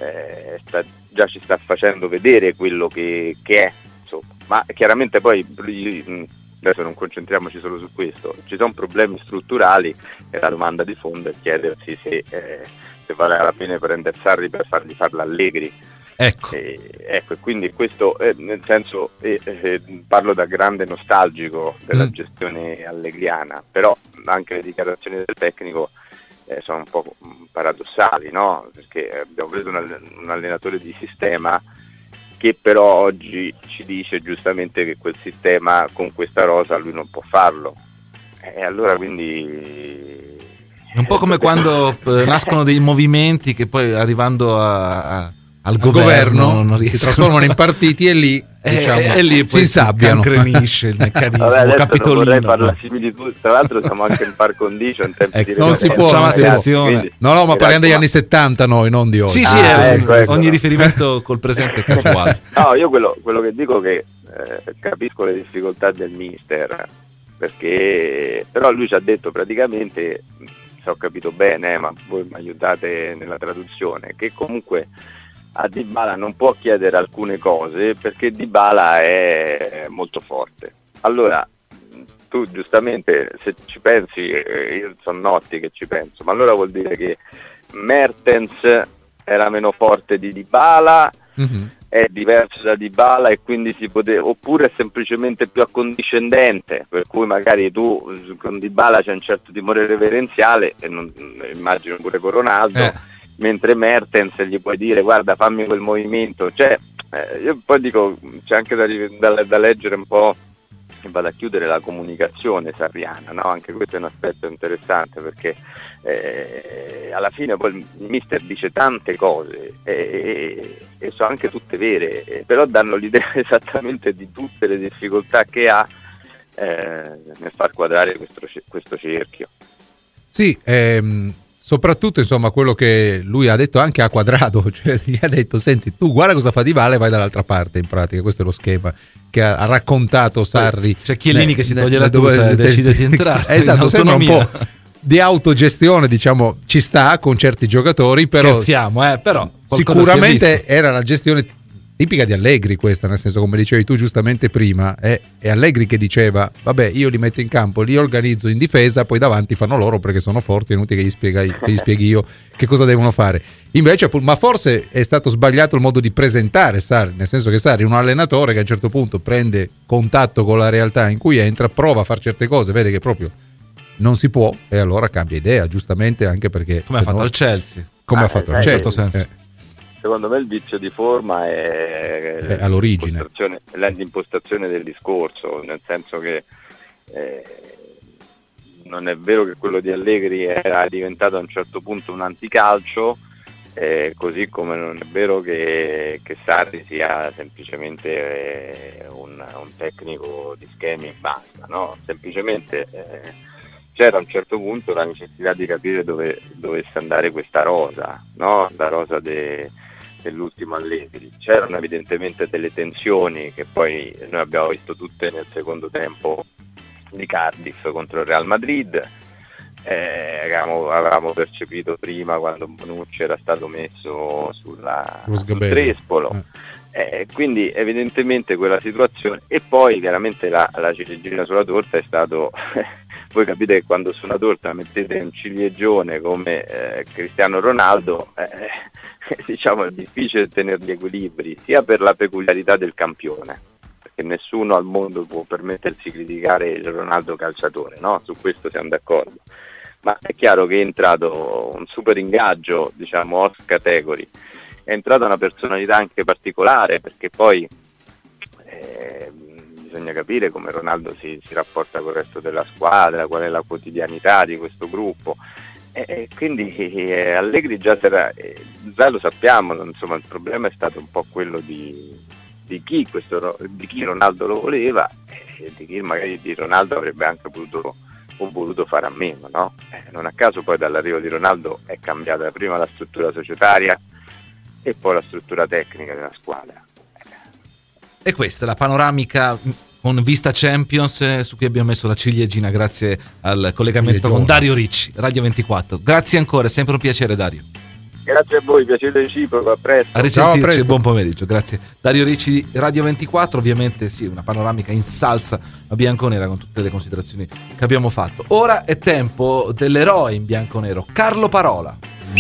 già ci sta facendo vedere quello che è, insomma. Ma chiaramente poi adesso non concentriamoci solo su questo, ci sono problemi strutturali e la domanda di fondo è chiedersi se vale la pena prendere Sarri per fargli farla Allegri. Ecco. E quindi questo nel senso parlo da grande nostalgico della gestione allegriana, però anche le dichiarazioni del tecnico sono un po' paradossali, no? Perché abbiamo preso un allenatore di sistema che però oggi ci dice giustamente che quel sistema con questa rosa lui non può farlo. E allora quindi è un po' come quando nascono dei movimenti che poi arrivando al governo non si trasformano in partiti e lì e lì si insabbiano. Cancrenisce il meccanismo. Vabbè, capitolino. Non vorrei fare la similitudine, tra l'altro siamo anche in par condicio in tempi di non si può, quindi, no, ma parliamo degli anni 70 noi, non di oggi. Sì, ecco. Ogni riferimento col presente è casuale. No, io quello che dico che capisco le difficoltà del mister, perché però lui ci ha detto praticamente, se ho capito bene, ma voi mi aiutate nella traduzione, che comunque a Dybala non può chiedere alcune cose perché Dybala è molto forte. Allora tu giustamente, se ci pensi, io sono notti che ci penso, ma allora vuol dire che Mertens era meno forte di Dybala, è diverso da Dybala e quindi oppure è semplicemente più accondiscendente, per cui magari tu con Dybala c'è un certo timore reverenziale, e non, immagino pure con Ronaldo, mentre Mertens gli puoi dire guarda fammi quel movimento, cioè io poi dico c'è anche da leggere un po' vado a chiudere, la comunicazione sarriana, no? Anche questo è un aspetto interessante, perché alla fine poi il mister dice tante cose e sono anche tutte vere, però danno l'idea esattamente di tutte le difficoltà che ha nel far quadrare questo cerchio. Sì, soprattutto insomma quello che lui ha detto anche a Quadrado, cioè gli ha detto: senti, tu guarda cosa fa Di Valle, vai dall'altra parte. In pratica questo è lo schema che ha raccontato Sarri. C'è Chiellini che si toglie la tuta e decide di entrare. Esatto, sembra un po' di autogestione, diciamo, ci sta con certi giocatori, però scherziamo, però sicuramente era la gestione tipica di Allegri questa, nel senso, come dicevi tu giustamente prima, è Allegri che diceva: vabbè, io li metto in campo, li organizzo in difesa, poi davanti fanno loro perché sono forti, è inutile che gli spieghi io che cosa devono fare. Invece, ma forse è stato sbagliato il modo di presentare Sarri, nel senso che Sarri è un allenatore che a un certo punto prende contatto con la realtà in cui entra, prova a fare certe cose, vede che proprio non si può e allora cambia idea, giustamente, anche perché come ha fatto al Chelsea, come ha fatto al Chelsea, certo senso. Secondo me il vizio di forma è all'origine, l'impostazione del discorso, nel senso che non è vero che quello di Allegri era diventato a un certo punto un anticalcio, così come non è vero che Sarri sia semplicemente un tecnico di schemi e basta, no? Semplicemente c'era a un certo punto la necessità di capire dove dovesse andare questa rosa, no? La rosa dell'ultimo Allegri. C'erano evidentemente delle tensioni che poi noi abbiamo visto tutte nel secondo tempo di Cardiff contro il Real Madrid, avevamo percepito prima quando Bonucci era stato messo sul trespolo, quindi evidentemente quella situazione, e poi chiaramente la ciliegina sulla torta è stato voi capite che quando su una torta mettete un ciliegione come Cristiano Ronaldo, diciamo è difficile tenere gli equilibri, sia per la peculiarità del campione, perché nessuno al mondo può permettersi di criticare il Ronaldo calciatore, no? Su questo siamo d'accordo, ma è chiaro che è entrato un super ingaggio, diciamo off category, è entrata una personalità anche particolare, perché poi bisogna capire come Ronaldo si rapporta con il resto della squadra, qual è la quotidianità di questo gruppo, quindi Allegri già lo sappiamo, insomma il problema è stato un po' quello di chi Ronaldo lo voleva e di chi magari di Ronaldo avrebbe anche voluto fare a meno, no? Non a caso poi dall'arrivo di Ronaldo è cambiata prima la struttura societaria e poi la struttura tecnica della squadra. E questa è la panoramica con vista Champions su cui abbiamo messo la ciliegina grazie al collegamento con Dario Ricci, Radio 24. Grazie ancora, è sempre un piacere, Dario. Grazie a voi, piacere reciproco, a presto. A risentirci, buon pomeriggio, grazie. Dario Ricci di Radio 24, ovviamente sì, una panoramica in salsa a bianconera con tutte le considerazioni che abbiamo fatto. Ora è tempo dell'eroe in bianconero, Carlo Parola.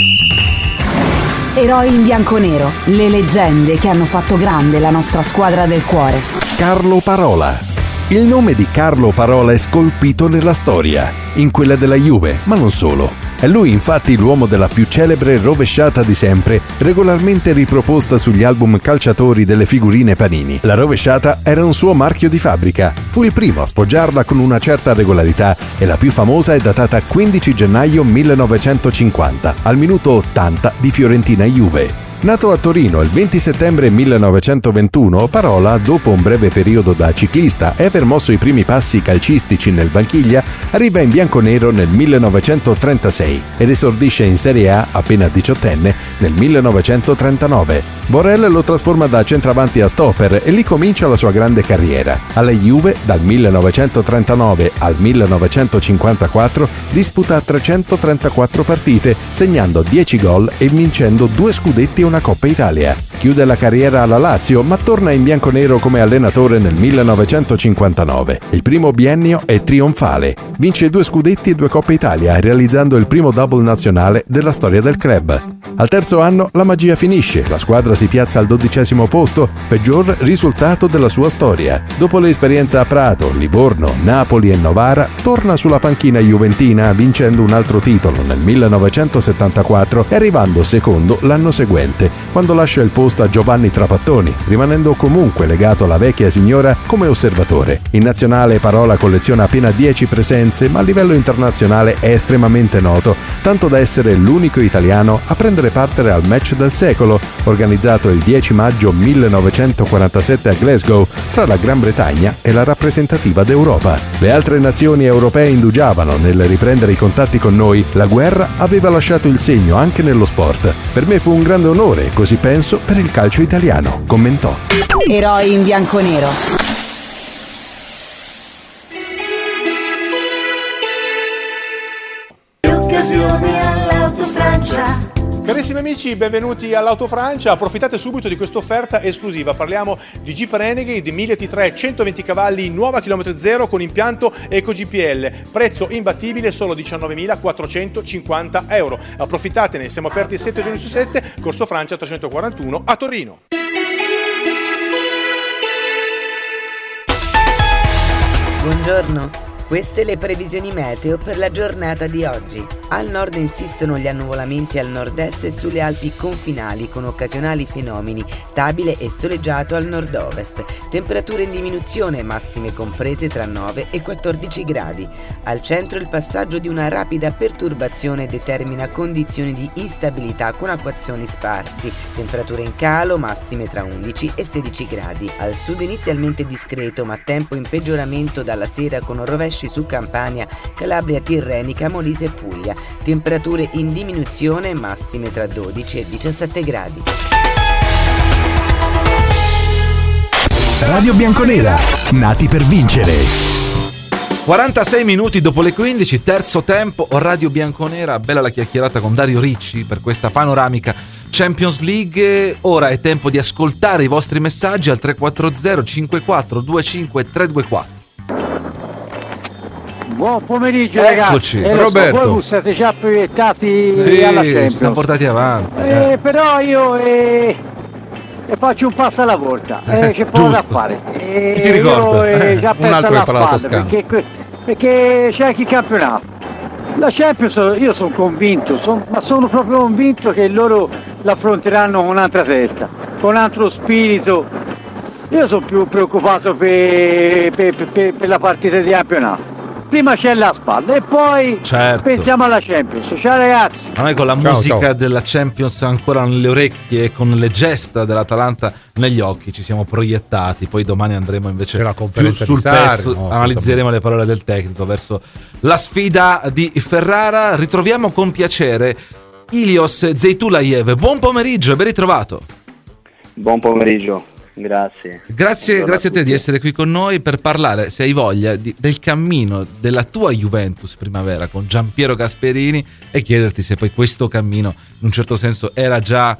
Eroi in bianconero, le leggende che hanno fatto grande la nostra squadra del cuore. Carlo Parola. Il nome di Carlo Parola è scolpito nella storia, in quella della Juve, ma non solo. È lui infatti l'uomo della più celebre rovesciata di sempre, regolarmente riproposta sugli album calciatori delle figurine Panini. La rovesciata era un suo marchio di fabbrica. Fu il primo a sfoggiarla con una certa regolarità e la più famosa è datata 15 gennaio 1950, al minuto 80 di Fiorentina-Juve. Nato a Torino il 20 settembre 1921, Parola, dopo un breve periodo da ciclista e aver mosso i primi passi calcistici nel Banchiglia, arriva in bianconero nel 1936 ed esordisce in Serie A, appena diciottenne, nel 1939. Borrell lo trasforma da centravanti a stopper e lì comincia la sua grande carriera. Alla Juve, dal 1939 al 1954, disputa 334 partite, segnando 10 gol e vincendo 2 scudetti e una Coppa Italia. Chiude la carriera alla Lazio, ma torna in bianconero come allenatore nel 1959. Il primo biennio è trionfale. Vince 2 scudetti e 2 Coppe Italia, realizzando il primo double nazionale della storia del club. Al terzo anno la magia finisce, la squadra si piazza al 12° posto, peggior risultato della sua storia. Dopo l'esperienza a Prato, Livorno, Napoli e Novara, torna sulla panchina juventina vincendo un altro titolo nel 1974 e arrivando secondo l'anno seguente, quando lascia il posto posto a Giovanni Trapattoni, rimanendo comunque legato alla vecchia signora come osservatore. In nazionale Parola colleziona appena 10 presenze, ma a livello internazionale è estremamente noto, tanto da essere l'unico italiano a prendere parte al match del secolo, organizzato il 10 maggio 1947 a Glasgow, tra la Gran Bretagna e la rappresentativa d'Europa. Le altre nazioni europee indugiavano nel riprendere i contatti con noi, la guerra aveva lasciato il segno anche nello sport. Per me fu un grande onore, così penso, per il calcio italiano, commentò. Eroi in bianconero. Occasione all'Autofrancia. Carissimi amici, benvenuti all'Autofrancia. Approfittate subito di questa offerta esclusiva. Parliamo di Jeep Renegade 1000 T3 120 cavalli, nuova chilometro zero con impianto Eco GPL. Prezzo imbattibile, solo 19.450 euro. Approfittatene, siamo aperti 7 giorni su 7, Corso Francia 341 a Torino. Buongiorno. Queste le previsioni meteo per la giornata di oggi. Al nord insistono gli annuvolamenti al nord-est e sulle Alpi confinali con occasionali fenomeni, stabile e soleggiato al nord-ovest. Temperature in diminuzione, massime comprese tra 9 e 14 gradi. Al centro il passaggio di una rapida perturbazione determina condizioni di instabilità con acquazzoni sparsi. Temperature in calo, massime tra 11 e 16 gradi. Al sud inizialmente discreto, ma tempo in peggioramento dalla sera con rovesci su Campania, Calabria Tirrenica, Molise e Puglia. Temperature in diminuzione, massime tra 12 e 17 gradi. Radio Bianconera, nati per vincere. 46 minuti dopo le 15, terzo tempo, Radio Bianconera. Bella la chiacchierata con Dario Ricci per questa panoramica Champions League. Ora è tempo di ascoltare i vostri messaggi al 340 54 25 324. Buon pomeriggio, Eccoci, ragazzi. Roberto. Voi siete già proiettati Sì, alla ci Champions. siamo portati avanti. Però io faccio un passo alla volta. C'è poco da fare. Ti ricordo. Io già Un altro penso è alla parlato squadra Toscano. perché c'è anche il campionato. La Champions io sono convinto, ma sono proprio convinto che loro l'affronteranno con un'altra testa, con un altro spirito. Io sono più preoccupato per la partita di campionato. Prima c'è la spalla e poi pensiamo alla Champions. Ciao ragazzi. A noi con la musica della Champions ancora nelle orecchie e con le gesta dell'Atalanta negli occhi ci siamo proiettati. Poi domani andremo invece la più conferenza sul di Sarri, pezzo, no, analizzeremo le parole del tecnico verso la sfida di Ferrara. Ritroviamo con piacere Ilios Zeytulayev. Buon pomeriggio e ben ritrovato. Buon pomeriggio. Grazie Grazie a te di essere qui con noi per parlare, se hai voglia, del cammino della tua Juventus primavera con Giampiero Gasperini e chiederti se poi questo cammino in un certo senso era già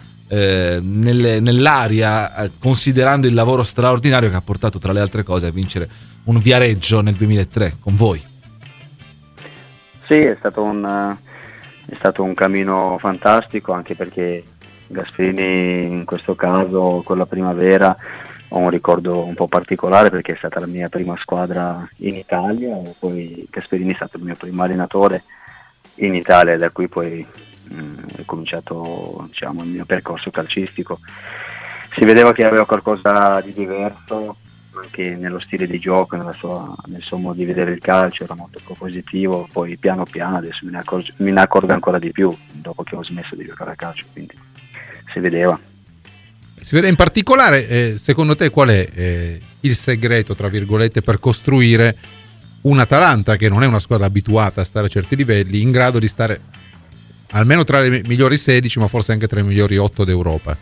nell'aria, considerando il lavoro straordinario che ha portato tra le altre cose a vincere un Viareggio nel 2003 con voi. Sì, è stato un cammino fantastico, anche perché Gasperini in questo caso con la primavera ho un ricordo un po' particolare perché è stata la mia prima squadra in Italia e poi Gasperini è stato il mio primo allenatore in Italia, da cui poi è cominciato, diciamo, il mio percorso calcistico. Si vedeva che aveva qualcosa di diverso anche nello stile di gioco, nel suo modo di vedere il calcio, era molto propositivo. Poi piano piano adesso me ne accorgo ancora di più dopo che ho smesso di giocare a calcio, quindi si vedeva. In particolare, secondo te qual è il segreto, tra virgolette, per costruire un Atalanta che non è una squadra abituata a stare a certi livelli, in grado di stare almeno tra le migliori 16, ma forse anche tra i migliori 8 d'Europa?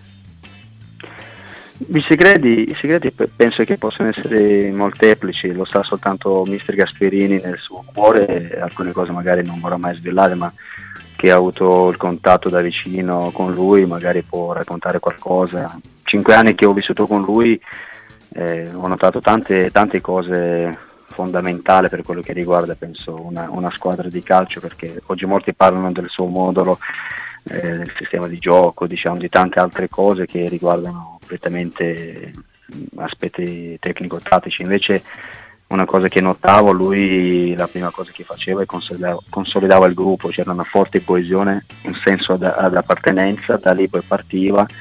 I segreti penso che possano essere molteplici, lo sa soltanto mister Gasperini nel suo cuore, alcune cose magari non vorrà mai svelare, ma che ha avuto il contatto da vicino con lui magari può raccontare qualcosa. 5 anni che ho vissuto con lui ho notato tante cose fondamentali per quello che riguarda, penso, una squadra di calcio, perché oggi molti parlano del suo modulo, del sistema di gioco, diciamo, di tante altre cose che riguardano prettamente aspetti tecnico-tattici. Invece una cosa che notavo, lui la prima cosa che faceva è consolidava il gruppo, c'era una forte coesione, un senso ad appartenenza, da lì poi partiva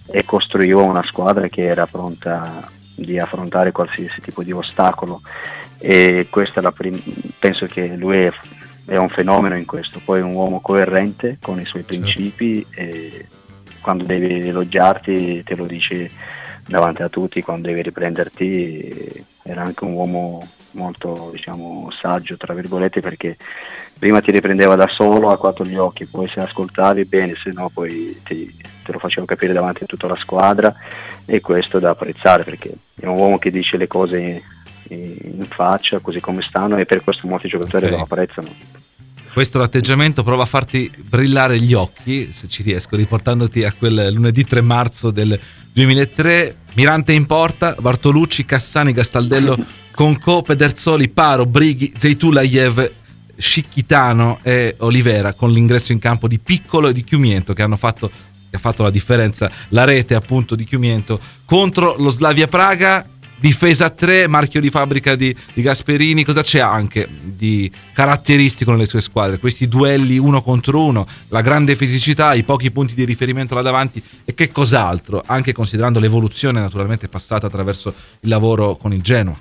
e costruiva una squadra che era pronta di affrontare qualsiasi tipo di ostacolo, e questa penso che lui è un fenomeno in questo. Poi è un uomo coerente con i suoi principi, e quando devi elogiarti te lo dice davanti a tutti, quando devi riprenderti era anche un uomo molto, diciamo, saggio tra virgolette, perché prima ti riprendeva da solo a quattro gli occhi, poi se ascoltavi bene, se no poi te lo faceva capire davanti a tutta la squadra, e questo è da apprezzare, perché è un uomo che dice le cose in faccia così come stanno, e per questo molti giocatori lo apprezzano. Questo l'atteggiamento prova a farti brillare gli occhi, se ci riesco, riportandoti a quel lunedì 3 marzo del 2003. Mirante in porta, Bartolucci, Cassani, Gastaldello, Concò, Pederzoli, Paro, Brighi, Zeitulayev, Scicchitano e Olivera, con l'ingresso in campo di Piccolo e di Chiumiento, che ha fatto la differenza, la rete appunto di Chiumiento contro lo Slavia Praga. Difesa a 3, marchio di fabbrica di Gasperini. Cosa c'è anche di caratteristico nelle sue squadre? Questi duelli uno contro uno, la grande fisicità, i pochi punti di riferimento là davanti, e che cos'altro, anche considerando l'evoluzione naturalmente passata attraverso il lavoro con il Genoa.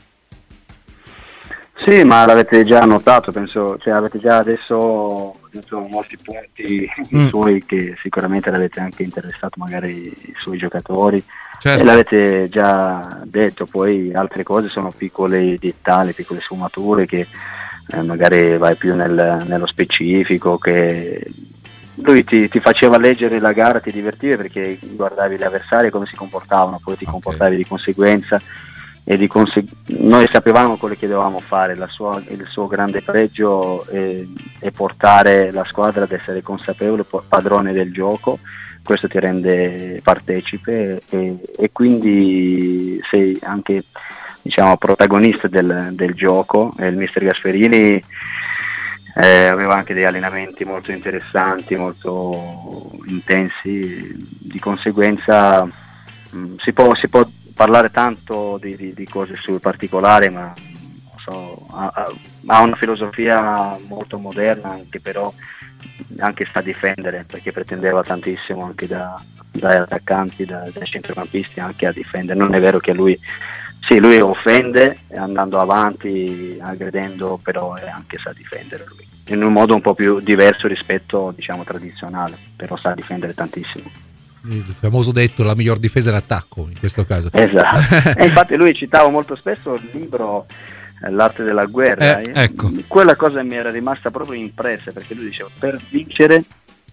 Sì, ma l'avete già notato, penso, cioè avete già adesso molti punti suoi, che sicuramente l'avete anche interessato magari i suoi giocatori. Certo. E l'avete già detto, poi altre cose sono piccoli dettagli, piccole sfumature che magari vai più nello specifico, che lui ti faceva leggere la gara, ti divertiva perché guardavi gli avversari come si comportavano, poi ti comportavi di conseguenza, e noi sapevamo quello che dovevamo fare. Il suo grande pregio è portare la squadra ad essere consapevole, padrone del gioco. Questo ti rende partecipe, e quindi sei anche, diciamo, protagonista del gioco. E il mister Gasperini aveva anche degli allenamenti molto interessanti, molto intensi, di conseguenza si può parlare tanto di cose sul particolare, ma ha una filosofia molto moderna, anche però anche sa difendere, perché pretendeva tantissimo anche dai attaccanti, dai centrocampisti, anche a difendere. Non è vero che lui offende andando avanti, aggredendo, però anche sa difendere lui, in un modo un po' più diverso rispetto, diciamo, tradizionale, però sa difendere tantissimo. Il famoso detto, la miglior difesa è l'attacco in questo caso. Esatto. E infatti lui citava molto spesso il libro L'arte della guerra, ecco. Quella cosa mi era rimasta proprio impressa, perché lui diceva per vincere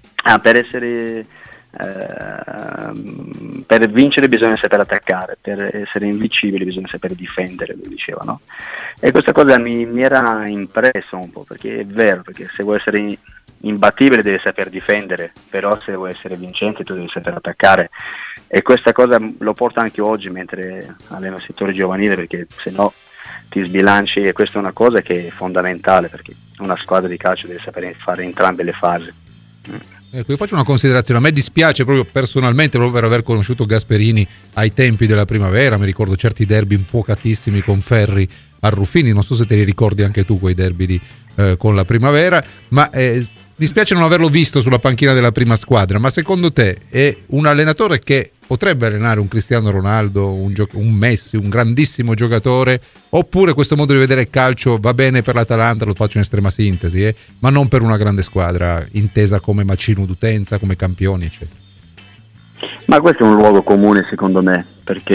bisogna saper attaccare, per essere invincibili bisogna saper difendere, lui diceva, no? E questa cosa mi era impressa un po', perché è vero, perché se vuoi essere imbattibile devi saper difendere, però se vuoi essere vincente tu devi saper attaccare, e questa cosa lo porta anche oggi mentre allena il settore giovanile, perché se no ti sbilanci, e questa è una cosa che è fondamentale, perché una squadra di calcio deve sapere fare entrambe le fasi. Ecco, io faccio una considerazione. A me dispiace proprio personalmente, proprio per aver conosciuto Gasperini ai tempi della primavera. Mi ricordo certi derby infuocatissimi con Ferri a Ruffini, non so se te li ricordi anche tu quei derby con la primavera, ma mi spiace non averlo visto sulla panchina della prima squadra. Ma secondo te è un allenatore che potrebbe allenare un Cristiano Ronaldo, un Messi, un grandissimo giocatore, oppure questo modo di vedere il calcio va bene per l'Atalanta, lo faccio in estrema sintesi, ma non per una grande squadra intesa come macino d'utenza, come campioni, eccetera? Ma questo è un luogo comune secondo me, perché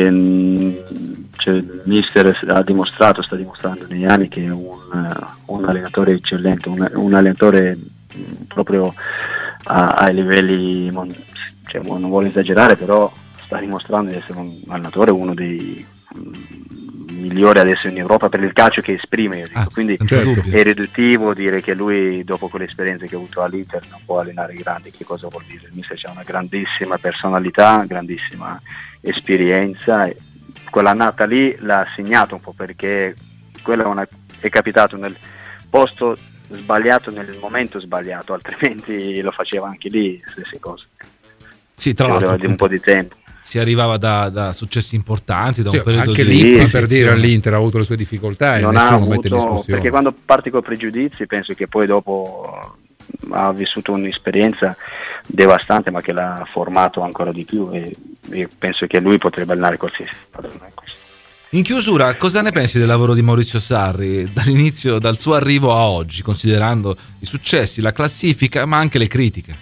il mister sta dimostrando negli anni che è un allenatore eccellente, un allenatore proprio ai livelli, cioè, non voglio esagerare, però sta dimostrando di essere un allenatore, uno dei migliori adesso in Europa per il calcio che esprime, io dico. Quindi è riduttivo dire che lui, dopo quelle esperienze che ha avuto all'Inter, non può allenare i grandi. Che cosa vuol dire? Il mister c'ha una grandissima personalità, grandissima esperienza, e quell'annata lì l'ha segnato un po', perché quella è capitato nel posto sbagliato nel momento sbagliato, altrimenti lo faceva anche lì stesse cose. Sì, tra l'altro di un po' di tempo. Si arrivava da successi importanti, da un periodo anche di l'Inter, per dire, all'Inter ha avuto le sue difficoltà e non nessuno ha avuto, mette in discussione. perché quando parti con pregiudizi penso che poi dopo ha vissuto un'esperienza devastante, ma che l'ha formato ancora di più, e io penso che lui potrebbe allenare qualsiasi squadra. In chiusura, cosa ne pensi del lavoro di Maurizio Sarri dall'inizio, dal suo arrivo a oggi, considerando i successi, la classifica, ma anche le critiche?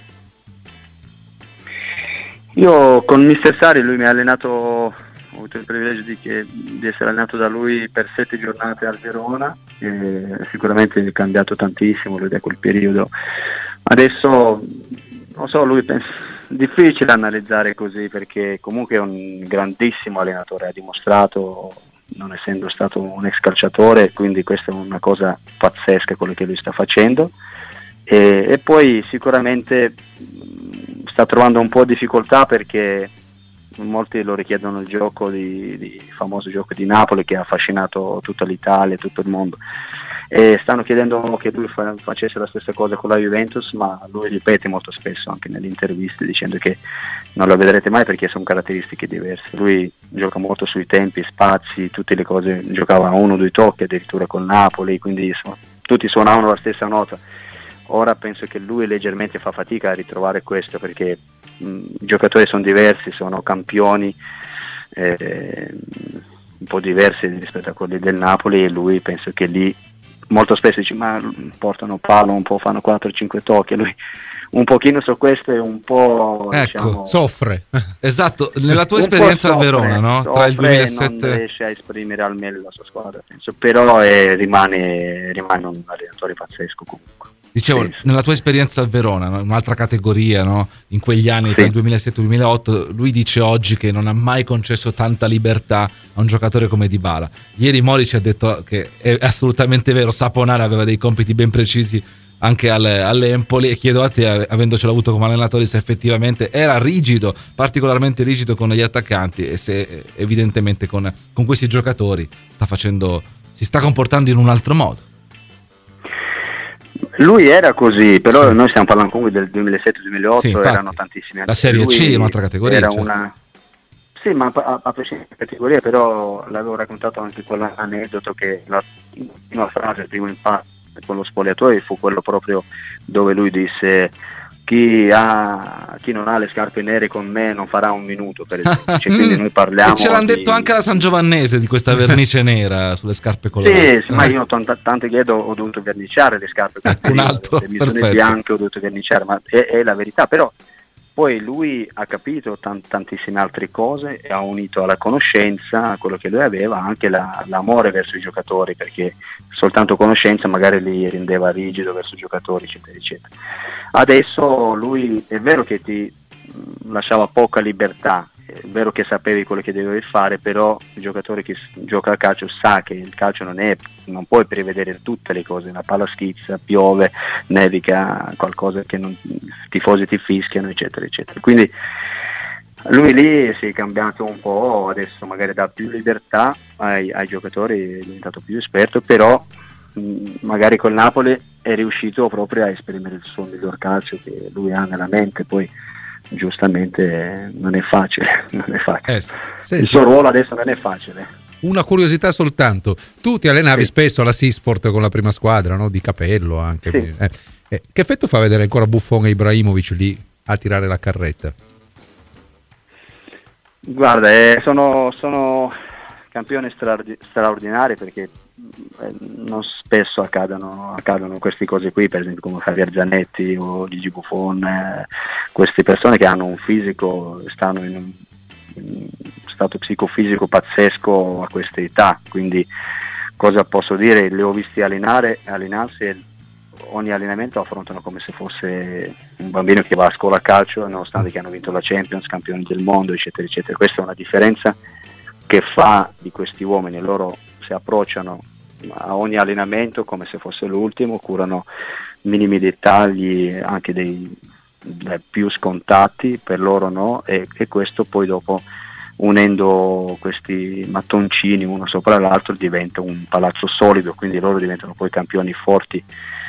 Io con Mister Sarri, lui mi ha allenato, ho avuto il privilegio di essere allenato da lui per 7 giornate al Verona, sicuramente è cambiato tantissimo lui da quel periodo. Adesso, non so, lui pensa, difficile analizzare così, perché comunque è un grandissimo allenatore, ha dimostrato, non essendo stato un ex calciatore, quindi questa è una cosa pazzesca quello che lui sta facendo, e poi sicuramente sta trovando un po' di difficoltà perché molti lo richiedono il gioco il famoso gioco di Napoli che ha affascinato tutta l'Italia, tutto il mondo, e stanno chiedendo che lui facesse la stessa cosa con la Juventus, ma lui ripete molto spesso anche nelle interviste dicendo che non lo vedrete mai perché sono caratteristiche diverse. Lui gioca molto sui tempi, spazi, tutte le cose, giocava a 1-2 tocchi addirittura con Napoli, quindi tutti suonavano la stessa nota. Ora penso che lui leggermente fa fatica a ritrovare questo, perché i giocatori sono diversi, sono campioni un po' diversi rispetto a quelli del Napoli, e lui penso che lì molto spesso dice ma portano palo un po', fanno 4-5 tocchi, lui un pochino su questo è un po', diciamo, soffre. Esatto, nella tua esperienza a Verona, no? Tra il 2007 non riesce a esprimere al meglio la sua squadra, penso, però rimane un allenatore pazzesco comunque. Dicevo, nella tua esperienza a Verona, no? Un'altra categoria, no? In quegli anni, tra il 2007 e il 2008, lui dice oggi che non ha mai concesso tanta libertà a un giocatore come Dybala. Ieri Mori ci ha detto che è assolutamente vero, Saponara aveva dei compiti ben precisi anche all'Empoli, e chiedo a te, avendocelo avuto come allenatore, se effettivamente era rigido, particolarmente rigido con gli attaccanti, e se evidentemente con questi giocatori si sta comportando in un altro modo. Lui era così, però noi stiamo parlando comunque del 2007-2008, erano tantissimi anni. La Serie C è un'altra categoria. Era Sì, ma a prescindere dalla categoria, però l'avevo raccontato anche quell'aneddoto che la prima frase, il primo impatto con lo spogliatoio fu quello proprio dove lui disse chi non ha le scarpe nere con me non farà un minuto, per esempio. Quindi noi parliamo e ce l'hanno detto anche alla San Giovannese di questa vernice nera sulle scarpe colorate. Sì, ma io tante che ho dovuto verniciare le scarpe un altro, le misure bianche ho dovuto verniciare, ma è la verità. Però poi lui ha capito tantissime altre cose e ha unito alla conoscenza, a quello che lui aveva, anche l'amore verso i giocatori, perché soltanto conoscenza magari li rendeva rigido verso i giocatori, eccetera eccetera. Adesso lui è vero che ti lasciava poca libertà, è vero che sapevi quello che dovevi fare, però il giocatore che gioca a calcio sa che il calcio non puoi prevedere tutte le cose, la palla schizza, piove, nevica, qualcosa che i tifosi ti fischiano, eccetera eccetera. Quindi lui lì si è cambiato un po', adesso magari dà più libertà ai giocatori, è diventato più esperto, però magari col Napoli è riuscito proprio a esprimere il suo miglior calcio che lui ha nella mente. Poi giustamente non è facile, il suo ruolo adesso non è facile. Una curiosità soltanto, tu ti allenavi spesso alla Sisport con la prima squadra, no? Di capello anche. Che effetto fa vedere ancora Buffon e Ibrahimovic lì a tirare la carretta? Guarda, sono campioni straordinari, perché non spesso accadono queste cose qui, per esempio come Javier Zanetti o Gigi Buffon, queste persone che hanno un fisico, stanno in un stato psicofisico pazzesco a questa età. Quindi cosa posso dire? Li ho visti allenarsi e ogni allenamento affrontano come se fosse un bambino che va a scuola a calcio, nonostante che hanno vinto la Champions, campioni del mondo, eccetera eccetera. Questa è una differenza che fa di questi uomini. Loro si approcciano a ogni allenamento come se fosse l'ultimo, curano minimi dettagli, anche dei più scontati per loro, no? E questo poi dopo, unendo questi mattoncini uno sopra l'altro, diventa un palazzo solido, quindi loro diventano poi campioni forti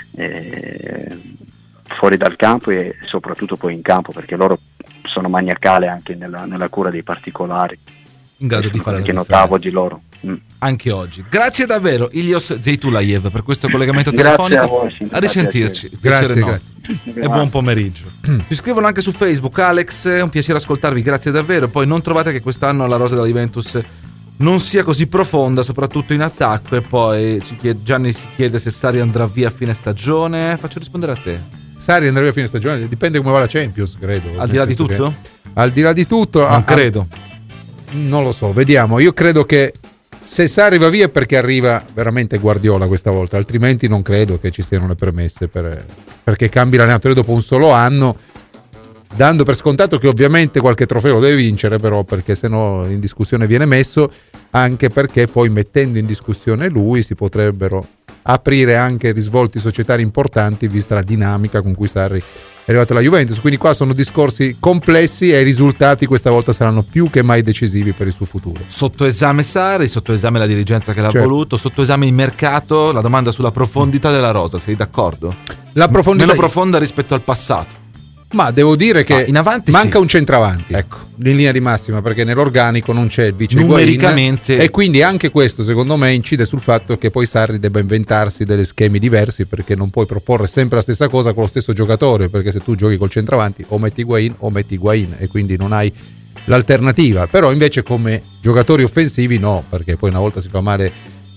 fuori dal campo e soprattutto poi in campo, perché loro sono maniacali anche nella cura dei particolari. in grado di fare la che differenza. notavo di loro. Anche oggi. Grazie davvero Ilios Zeytulayev per questo collegamento Grazie telefonico. a voi, A risentirci. Grazie, Piacere nostro. E buon pomeriggio. Ci scrivono anche su Facebook: Alex, è un piacere ascoltarvi, grazie davvero. Poi non trovate che quest'anno la rosa della Juventus non sia così profonda, soprattutto in attacco. E poi Gianni si chiede se Sarri andrà via a fine stagione. Faccio rispondere a te. Sarri andrà via a fine stagione, dipende come va la Champions, credo. Al di là di tutto? Al di là di tutto, non credo. Non lo so, vediamo. Io credo che se Sarri va via è perché arriva veramente Guardiola questa volta, altrimenti non credo che ci siano le premesse perché cambi l'allenatore dopo un solo anno, dando per scontato che ovviamente qualche trofeo lo deve vincere, però, perché sennò in discussione viene messo, anche perché poi mettendo in discussione lui si potrebbero aprire anche risvolti societari importanti vista la dinamica con cui Sarri è arrivato alla Juventus. Quindi qua sono discorsi complessi e i risultati questa volta saranno più che mai decisivi per il suo futuro. Sotto esame Sarri, sotto esame la dirigenza che l'ha voluto, sotto esame il mercato. La domanda sulla profondità della rosa, sei d'accordo? La profondità meno profonda rispetto al passato. Ma devo dire che in avanti manca un centravanti, ecco, in linea di massima, perché nell'organico non c'è il vice numericamente, e quindi anche questo secondo me incide sul fatto che poi Sarri debba inventarsi degli schemi diversi, perché non puoi proporre sempre la stessa cosa con lo stesso giocatore, perché se tu giochi col centravanti o metti Higuain e quindi non hai l'alternativa. Però invece come giocatori offensivi no, perché poi una volta si fa male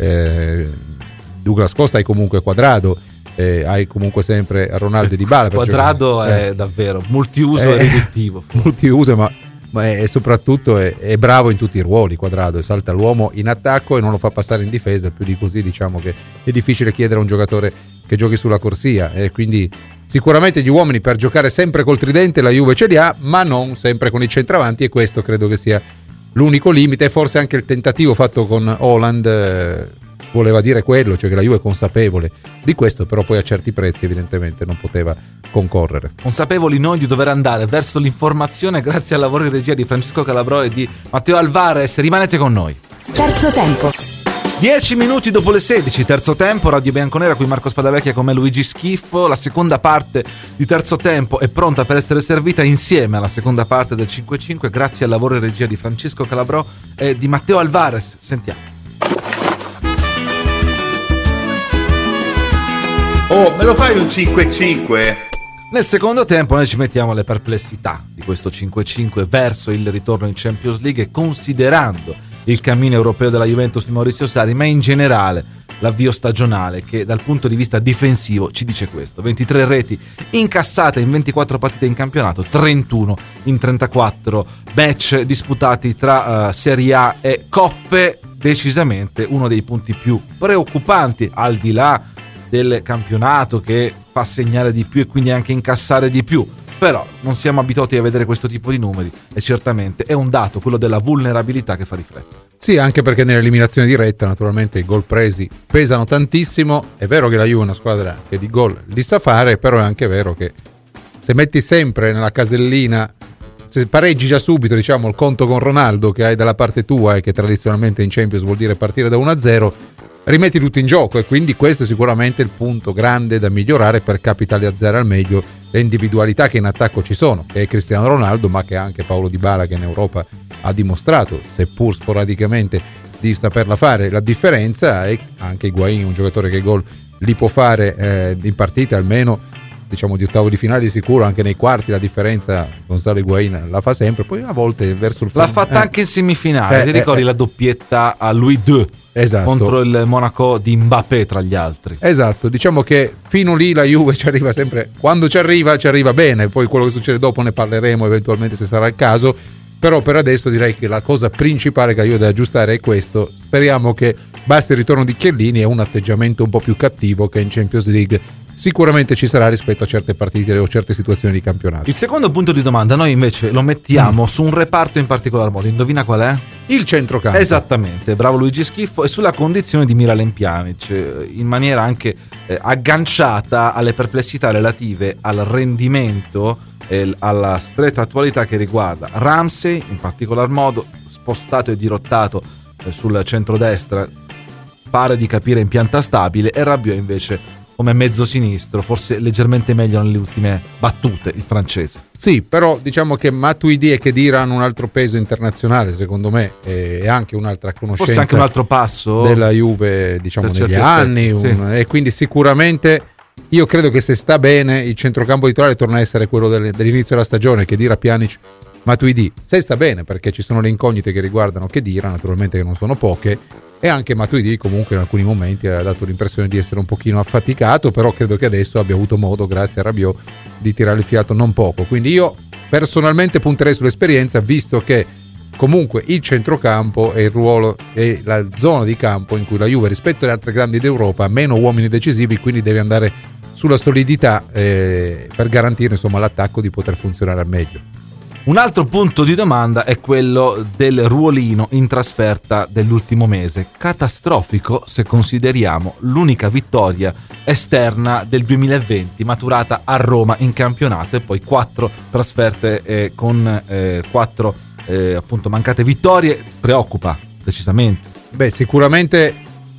Douglas Costa, hai comunque Quadrado, hai comunque sempre Ronaldo e Dybala. Quadrado è davvero multiuso e riduttivo. Multiuso, ma è soprattutto è bravo in tutti i ruoli. Quadrado salta l'uomo in attacco e non lo fa passare in difesa. Più di così diciamo che è difficile chiedere a un giocatore che giochi sulla corsia, e quindi sicuramente gli uomini per giocare sempre col tridente la Juve ce li ha, ma non sempre con i centravanti, e questo credo che sia l'unico limite. E forse anche il tentativo fatto con Haaland voleva dire quello, cioè che la Juve è consapevole di questo, però poi a certi prezzi evidentemente non poteva concorrere. Consapevoli noi di dover andare verso l'informazione grazie al lavoro di regia di Francesco Calabrò e di Matteo Alvarez. Rimanete con noi. Terzo tempo. 10 minuti dopo le 16, terzo tempo, Radio Bianconera, qui Marco Spadavecchia con me Luigi Schiffo. La seconda parte di terzo tempo è pronta per essere servita insieme alla seconda parte del 5-5 grazie al lavoro di regia di Francesco Calabrò e di Matteo Alvarez. Sentiamo. Oh, me lo fai un 5-5? Nel secondo tempo noi ci mettiamo le perplessità di questo 5-5 verso il ritorno in Champions League, considerando il cammino europeo della Juventus di Maurizio Sarri, ma in generale l'avvio stagionale che dal punto di vista difensivo ci dice questo: 23 reti incassate in 24 partite in campionato, 31 in 34 match disputati tra Serie A e Coppe. Decisamente uno dei punti più preoccupanti, al di là del campionato che fa segnare di più e quindi anche incassare di più. Però non siamo abituati a vedere questo tipo di numeri e certamente è un dato, quello della vulnerabilità, che fa riflettere. Sì, anche perché nell'eliminazione diretta naturalmente i gol presi pesano tantissimo. È vero che la Juve è una squadra che di gol li sa fare, però è anche vero che se metti sempre nella casellina, se pareggi già subito diciamo il conto con Ronaldo che hai dalla parte tua e che tradizionalmente in Champions vuol dire partire da 1-0, rimetti tutto in gioco, e quindi questo è sicuramente il punto grande da migliorare per capitalizzare al meglio le individualità che in attacco ci sono, che è Cristiano Ronaldo, ma che è anche Paulo Dybala, che in Europa ha dimostrato, seppur sporadicamente, di saperla fare la differenza, e anche Higuain, un giocatore che gol li può fare in partita, almeno diciamo di ottavo di finale di sicuro, anche nei quarti la differenza Gonzalo Higuain la fa sempre, poi a volte verso il l'ha fatta anche in semifinale, ti ricordi la doppietta a Louis II? Esatto. Contro il Monaco di Mbappé tra gli altri. Esatto, diciamo che fino lì la Juve ci arriva sempre, quando ci arriva bene, poi quello che succede dopo ne parleremo eventualmente se sarà il caso, però per adesso direi che la cosa principale che la Juve deve aggiustare è questo. Speriamo che basti il ritorno di Chiellini e un atteggiamento un po' più cattivo che in Champions League sicuramente ci sarà rispetto a certe partite o certe situazioni di campionato. Il secondo punto di domanda noi invece lo mettiamo su un reparto in particolar modo. Indovina qual è? Il centrocampo. Esattamente, bravo Luigi Schiffo, e sulla condizione di Miralem Pjanic, in maniera anche agganciata alle perplessità relative al rendimento e alla stretta attualità che riguarda Ramsey, in particolar modo spostato e dirottato sul centrodestra, pare di capire in pianta stabile, e Rabiot invece come mezzo sinistro, forse leggermente meglio nelle ultime battute il francese. Sì, però diciamo che Matuidi e Khedira hanno un altro peso internazionale, secondo me, e anche un'altra conoscenza. Forse anche un altro passo della Juve, diciamo, negli anni. Aspetti, e quindi sicuramente io credo che se sta bene il centrocampo titolare torna a essere quello dell'inizio della stagione, Khedira, Pjanic, Matuidi. Se sta bene, perché ci sono le incognite che riguardano Khedira, naturalmente, che non sono poche, e anche Matuidi comunque in alcuni momenti ha dato l'impressione di essere un pochino affaticato, però credo che adesso abbia avuto modo, grazie a Rabiot, di tirare il fiato non poco. Quindi io personalmente punterei sull'esperienza, visto che comunque il centrocampo è il ruolo e la zona di campo in cui la Juve, rispetto alle altre grandi d'Europa, ha meno uomini decisivi, quindi deve andare sulla solidità per garantire, insomma, l'attacco di poter funzionare al meglio. Un altro punto di domanda è quello del ruolino in trasferta dell'ultimo mese, catastrofico se consideriamo l'unica vittoria esterna del 2020 maturata a Roma in campionato, e poi 4 trasferte con 4 appunto mancate vittorie. Preoccupa decisamente. Beh, sicuramente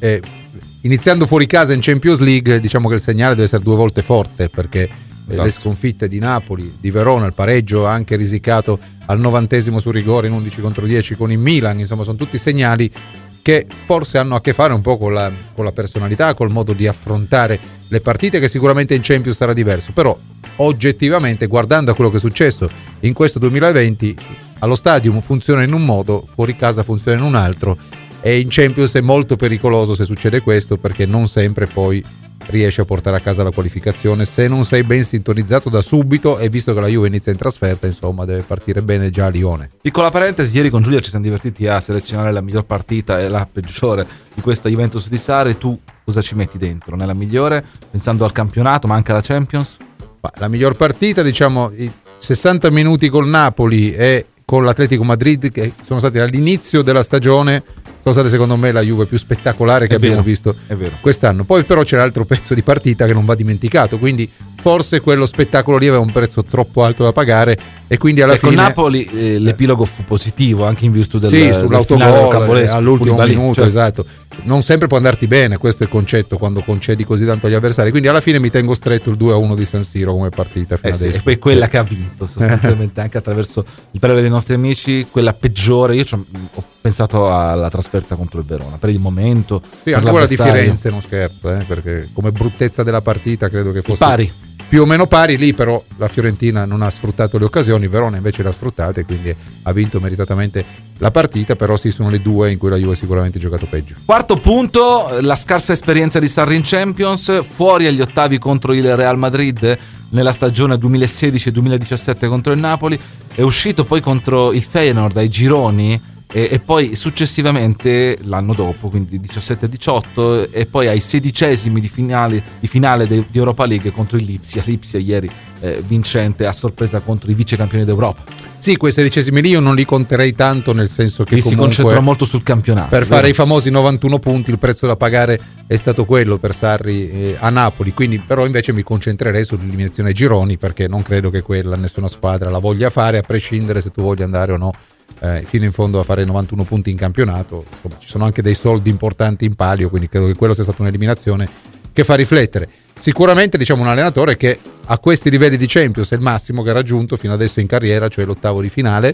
iniziando fuori casa in Champions League, diciamo che il segnale deve essere 2 volte forte, perché le sconfitte di Napoli, di Verona, il pareggio anche risicato al 90° su rigore in 11-10 con il Milan, insomma sono tutti segnali che forse hanno a che fare un po' con la personalità, col modo di affrontare le partite, che sicuramente in Champions sarà diverso. Però oggettivamente, guardando a quello che è successo in questo 2020, allo Stadium funziona in un modo, fuori casa funziona in un altro, e in Champions è molto pericoloso se succede questo, perché non sempre poi riesci a portare a casa la qualificazione se non sei ben sintonizzato da subito, e visto che la Juve inizia in trasferta, insomma, deve partire bene già a Lione. Piccola parentesi, ieri con Giulia ci siamo divertiti a selezionare la miglior partita e la peggiore di questa Juventus di Sarri. Tu cosa ci metti dentro nella migliore, pensando al campionato ma anche alla Champions? La miglior partita, diciamo, i 60 minuti col Napoli e con l'Atletico Madrid, che sono stati all'inizio della stagione, sono state secondo me la Juve più spettacolare che abbiamo visto quest'anno. Poi però c'è l'altro pezzo di partita che non va dimenticato, quindi forse quello spettacolo lì aveva un prezzo troppo alto da pagare, e quindi alla fine con Napoli l'epilogo fu positivo anche in virtù sull'autogol all'ultimo minuto, certo. Esatto. Non sempre può andarti bene, questo è il concetto quando concedi così tanto agli avversari, quindi alla fine mi tengo stretto il 2-1 di San Siro come partita fino adesso. E poi quella che ha vinto sostanzialmente anche attraverso il parere dei nostri amici, quella peggiore. Io ho pensato alla trasferta contro il Verona per il momento, sì, anche quella di Firenze, non scherzo, perché come bruttezza della partita credo che fosse pari, più o meno pari. Lì però la Fiorentina non ha sfruttato le occasioni, Verona invece le ha sfruttate, quindi ha vinto meritatamente la partita. Però sì, sono le due in cui la Juve ha sicuramente giocato peggio. Quarto punto, la scarsa esperienza di Sarri in Champions, fuori agli ottavi contro il Real Madrid nella stagione 2016-2017 contro il Napoli, è uscito poi contro il Feyenoord ai gironi, e poi successivamente l'anno dopo, quindi 17-18, e poi ai 16esimi di finale di Europa League contro il Lipsia ieri vincente a sorpresa contro i vice campioni d'Europa. Sì, quei 16esimi lì io non li conterei tanto, nel senso che comunque si concentrò molto sul campionato. Per fare i famosi 91 punti il prezzo da pagare è stato quello per Sarri a Napoli, quindi però invece mi concentrerei sull'eliminazione ai gironi, perché non credo che quella nessuna squadra la voglia fare, a prescindere se tu voglia andare o no fino in fondo a fare 91 punti in campionato. Insomma, ci sono anche dei soldi importanti in palio, quindi credo che quello sia stata un'eliminazione che fa riflettere. Sicuramente, diciamo, un allenatore che a questi livelli di Champions è il massimo che ha raggiunto fino adesso in carriera, cioè l'8avo di finale.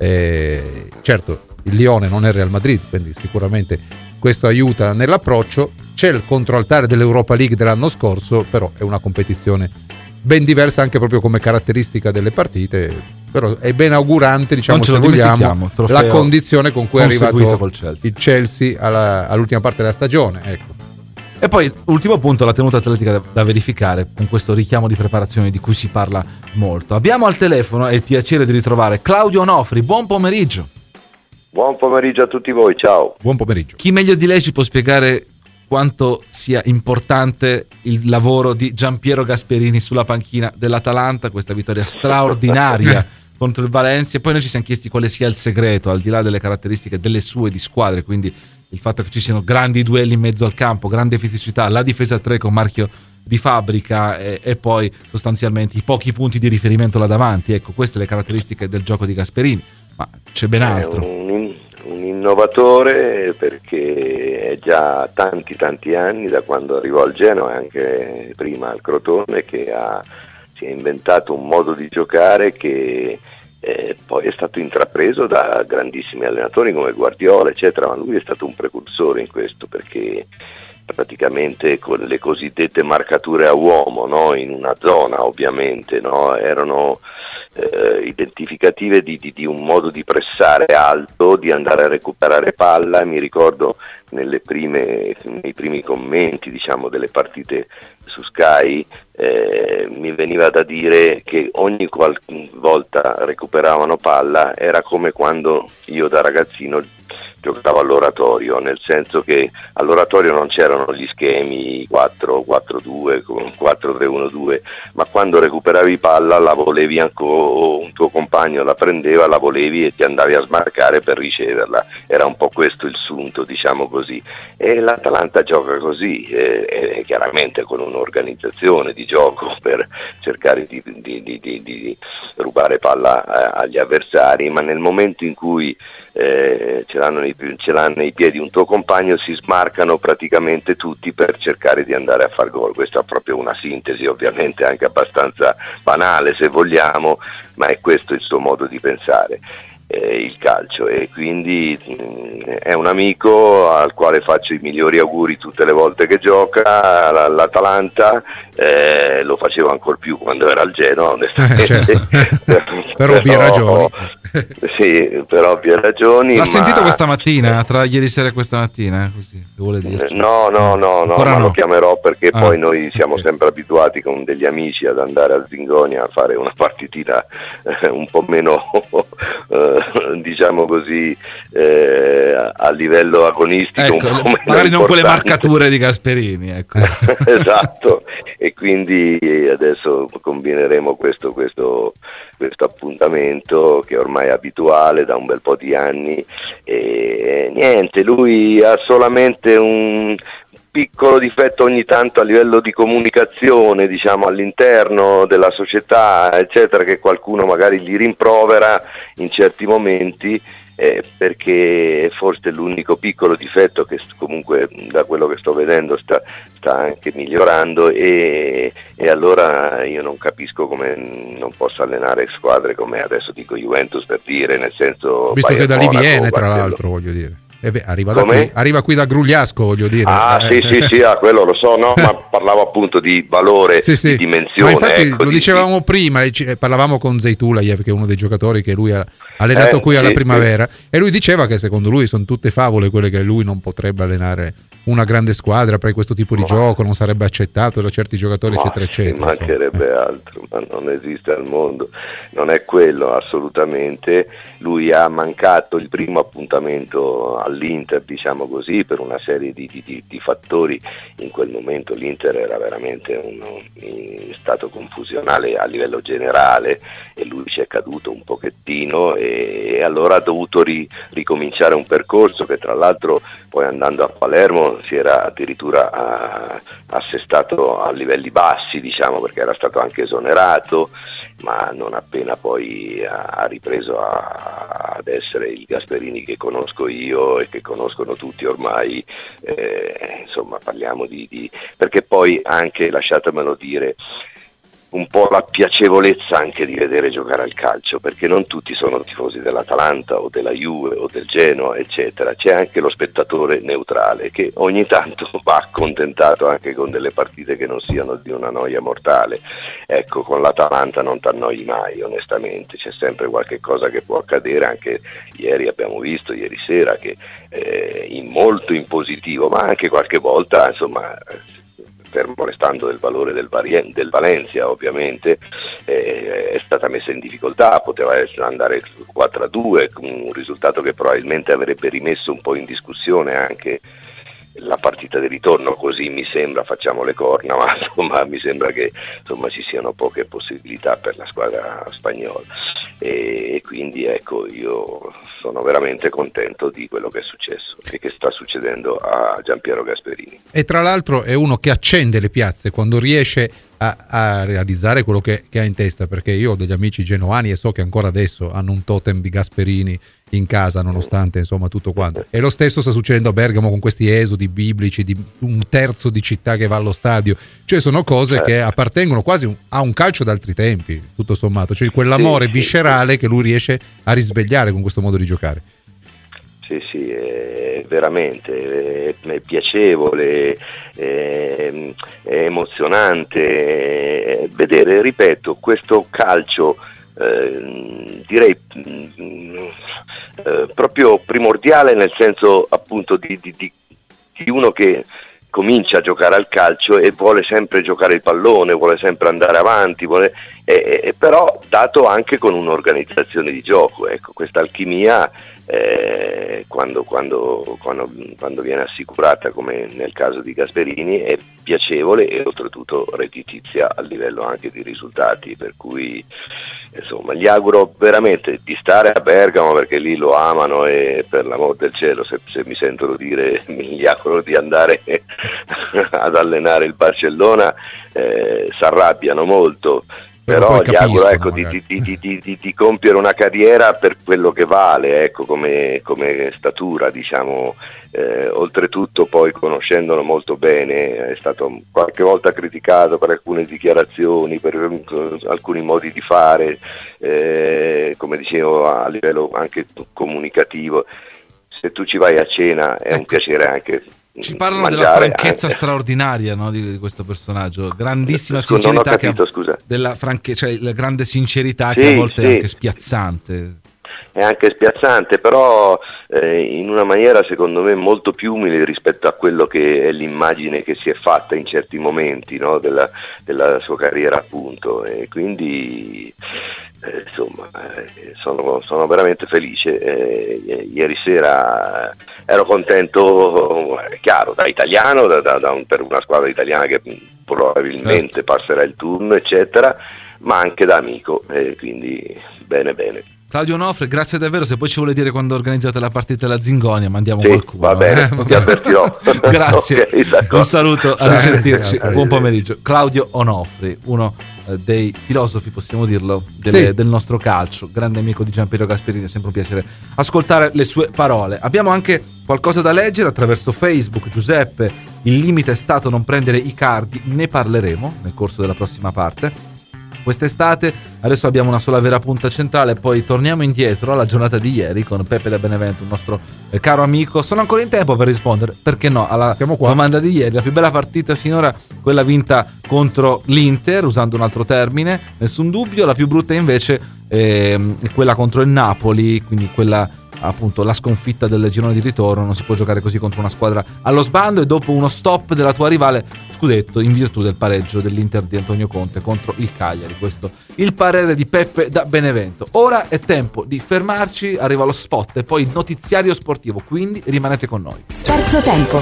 Certo, il Lione non è il Real Madrid, quindi sicuramente questo aiuta nell'approccio. C'è il controaltare dell'Europa League dell'anno scorso, però è una competizione ben diversa anche proprio come caratteristica delle partite. Però è ben augurante, diciamo, se vogliamo, la condizione con cui è arrivato il Chelsea all'ultima parte della stagione, ecco. E poi ultimo punto, la tenuta atletica da verificare con questo richiamo di preparazione di cui si parla molto. Abbiamo al telefono il piacere di ritrovare Claudio Onofri. Buon pomeriggio. Buon pomeriggio a tutti voi, ciao. Buon pomeriggio. Chi meglio di lei ci può spiegare quanto sia importante il lavoro di Giampiero Gasperini sulla panchina dell'Atalanta, questa vittoria straordinaria contro il Valencia? E poi noi ci siamo chiesti quale sia il segreto, al di là delle caratteristiche delle sue di squadre, quindi il fatto che ci siano grandi duelli in mezzo al campo, grande fisicità, la difesa a 3 con marchio di fabbrica e poi sostanzialmente i pochi punti di riferimento là davanti. Ecco, queste le caratteristiche del gioco di Gasperini, ma c'è ben altro. Un innovatore perché è già tanti anni da quando arrivò al Genoa e anche prima al Crotone che si è inventato un modo di giocare che poi è stato intrapreso da grandissimi allenatori come Guardiola eccetera, ma lui è stato un precursore in questo perché praticamente con le cosiddette marcature a uomo, no? In una zona ovviamente, no? Erano identificative di un modo di pressare alto, di andare a recuperare palla. Mi ricordo nei primi commenti, diciamo, delle partite su Sky, mi veniva da dire che ogni volta recuperavano palla era come quando io da ragazzino giocavo all'oratorio, nel senso che all'oratorio non c'erano gli schemi 4-4-2, 4-3-1-2, ma quando recuperavi palla la volevi o un tuo compagno la prendeva, la volevi e ti andavi a smarcare per riceverla. Era un po' questo il sunto, diciamo così. E l'Atalanta gioca così, chiaramente con un'organizzazione di gioco per cercare di rubare palla agli avversari, ma nel momento in cui ce l'hanno nei piedi un tuo compagno si smarcano praticamente tutti per cercare di andare a far gol. Questa è proprio una sintesi, ovviamente anche abbastanza banale se vogliamo, ma è questo il suo modo di pensare il calcio, e quindi è un amico al quale faccio i migliori auguri tutte le volte che gioca l'Atalanta. Lo facevo ancor più quando era al Genoa, onestamente. Certo. Per ovvie ragioni. Sì, per ovvie ragioni. L'ha sentito questa mattina, tra ieri sera e questa mattina, così, se vuole dirci. No, lo chiamerò perché poi noi siamo sempre abituati con degli amici ad andare a Zingonia a fare una partitina un po' meno diciamo così a livello agonistico, ecco, un po' meno magari non quelle importante. marcature di Gasperini, ecco. Esatto, e quindi adesso combineremo questo appuntamento che ormai è abituale da un bel po' di anni, e niente, lui ha solamente un piccolo difetto ogni tanto a livello di comunicazione, diciamo, all'interno della società eccetera, che qualcuno magari gli rimprovera in certi momenti, perché forse è l'unico piccolo difetto che comunque da quello che sto vedendo sta anche migliorando, e allora io non capisco come non possa allenare squadre come adesso dico Juventus, per dire, nel senso, visto che da lì Monaco, viene tra Barcellona. l'altro, voglio dire. Arriva qui da Grugliasco, voglio dire. Sì, quello lo so, no, ma parlavo appunto di valore, di dimensione. Ma infatti ecco, lo dicevamo prima, parlavamo con Zeytulayev, che è uno dei giocatori che lui ha allenato qui alla primavera, e lui diceva che secondo lui sono tutte favole quelle che lui non potrebbe allenare una grande squadra per questo tipo di gioco, non sarebbe accettato da certi giocatori, eccetera eccetera. Mancherebbe altro, ma non esiste al mondo, non è quello assolutamente. Lui ha mancato il primo appuntamento all'Inter, diciamo così, per una serie di fattori. In quel momento l'Inter era veramente in stato confusionale a livello generale e lui ci è caduto un pochettino, e allora ha dovuto ricominciare un percorso che tra l'altro poi andando a Palermo si era addirittura assestato a livelli bassi, diciamo, perché era stato anche esonerato, ma non appena poi ha ripreso ad essere il Gasperini che conosco io e che conoscono tutti ormai, insomma parliamo perché poi anche, lasciatemelo dire, un po' la piacevolezza anche di vedere giocare al calcio, perché non tutti sono tifosi dell'Atalanta o della Juve o del Genoa eccetera, c'è anche lo spettatore neutrale che ogni tanto va accontentato anche con delle partite che non siano di una noia mortale. Ecco, con l'Atalanta non ti annoi mai, onestamente, c'è sempre qualche cosa che può accadere. Anche ieri abbiamo visto, ieri sera, che molto in positivo, ma anche qualche volta, insomma, fermo restando del valore del Valencia ovviamente, è stata messa in difficoltà, poteva andare 4-2, un risultato che probabilmente avrebbe rimesso un po' in discussione anche la partita di ritorno, così mi sembra, facciamo le corna, ma insomma mi sembra che insomma ci siano poche possibilità per la squadra spagnola, e quindi ecco, io sono veramente contento di quello che è successo e che sta succedendo a Giampiero Gasperini. E tra l'altro è uno che accende le piazze quando riesce a realizzare quello che ha in testa, perché io ho degli amici genoani e so che ancora adesso hanno un totem di Gasperini in casa, nonostante insomma tutto quanto. E lo stesso sta succedendo a Bergamo con questi esodi biblici di un terzo di città che va allo stadio. Cioè sono cose che appartengono quasi a un calcio d'altri tempi, tutto sommato, cioè quell'amore viscerale che lui riesce a risvegliare con questo modo di giocare. Sì, è veramente è piacevole, è emozionante vedere, ripeto, questo calcio direi proprio primordiale, nel senso appunto di uno che comincia a giocare al calcio e vuole sempre giocare il pallone, vuole sempre andare avanti, però dato anche con un'organizzazione di gioco. Ecco, questa alchimia quando viene assicurata, come nel caso di Gasperini, è piacevole e oltretutto redditizia a livello anche di risultati, per cui insomma gli auguro veramente di stare a Bergamo, perché lì lo amano, e per l'amor del cielo, se mi sentono dire, gli auguro di andare ad allenare il Barcellona, s'arrabbiano molto. Però gli auguro, ecco, di compiere una carriera per quello che vale, ecco, come statura, diciamo. Oltretutto, poi, conoscendolo molto bene, è stato qualche volta criticato per alcune dichiarazioni, per alcuni modi di fare, come dicevo, a livello anche comunicativo. Se tu ci vai a cena è un piacere anche. Ci parlano della franchezza straordinaria, no, di questo personaggio, grandissima sincerità, non ho capito, scusa. Cioè la grande sincerità, che a volte è anche spiazzante. È anche spiazzante, però in una maniera secondo me molto più umile rispetto a quello che è l'immagine che si è fatta in certi momenti, no, della sua carriera, appunto, e quindi insomma sono veramente felice. Ieri sera ero contento, chiaro, da italiano, per una squadra italiana che probabilmente passerà il turno, eccetera, ma anche da amico, quindi bene. Claudio Onofre, grazie davvero. Se poi ci vuole dire quando organizzate la partita della Zingonia, mandiamo qualcuno. Va bene, ti avvertirò. Grazie, Okay, un saluto, a risentirci. Buon pomeriggio. Claudio Onofre, uno dei filosofi, possiamo dirlo, del nostro calcio, grande amico di Gianpiero Gasperini. È sempre un piacere ascoltare le sue parole. Abbiamo anche qualcosa da leggere attraverso Facebook. Giuseppe, il limite è stato non prendere i cardi, ne parleremo nel corso della prossima parte. Quest'estate adesso abbiamo una sola vera punta centrale, poi torniamo indietro alla giornata di ieri con Peppe da Benevento, un nostro caro amico. Sono ancora in tempo per rispondere, perché no, alla domanda di ieri. La più bella partita sinora, quella vinta contro l'Inter, usando un altro termine, nessun dubbio. La più brutta invece è quella contro il Napoli, quindi quella, appunto, la sconfitta del girone di ritorno. Non si può giocare così contro una squadra allo sbando e dopo uno stop della tua rivale scudetto in virtù del pareggio dell'Inter di Antonio Conte contro il Cagliari. Questo il parere di Peppe da Benevento. Ora è tempo di fermarci, arriva lo spot e poi il notiziario sportivo, quindi rimanete con noi. Terzo tempo.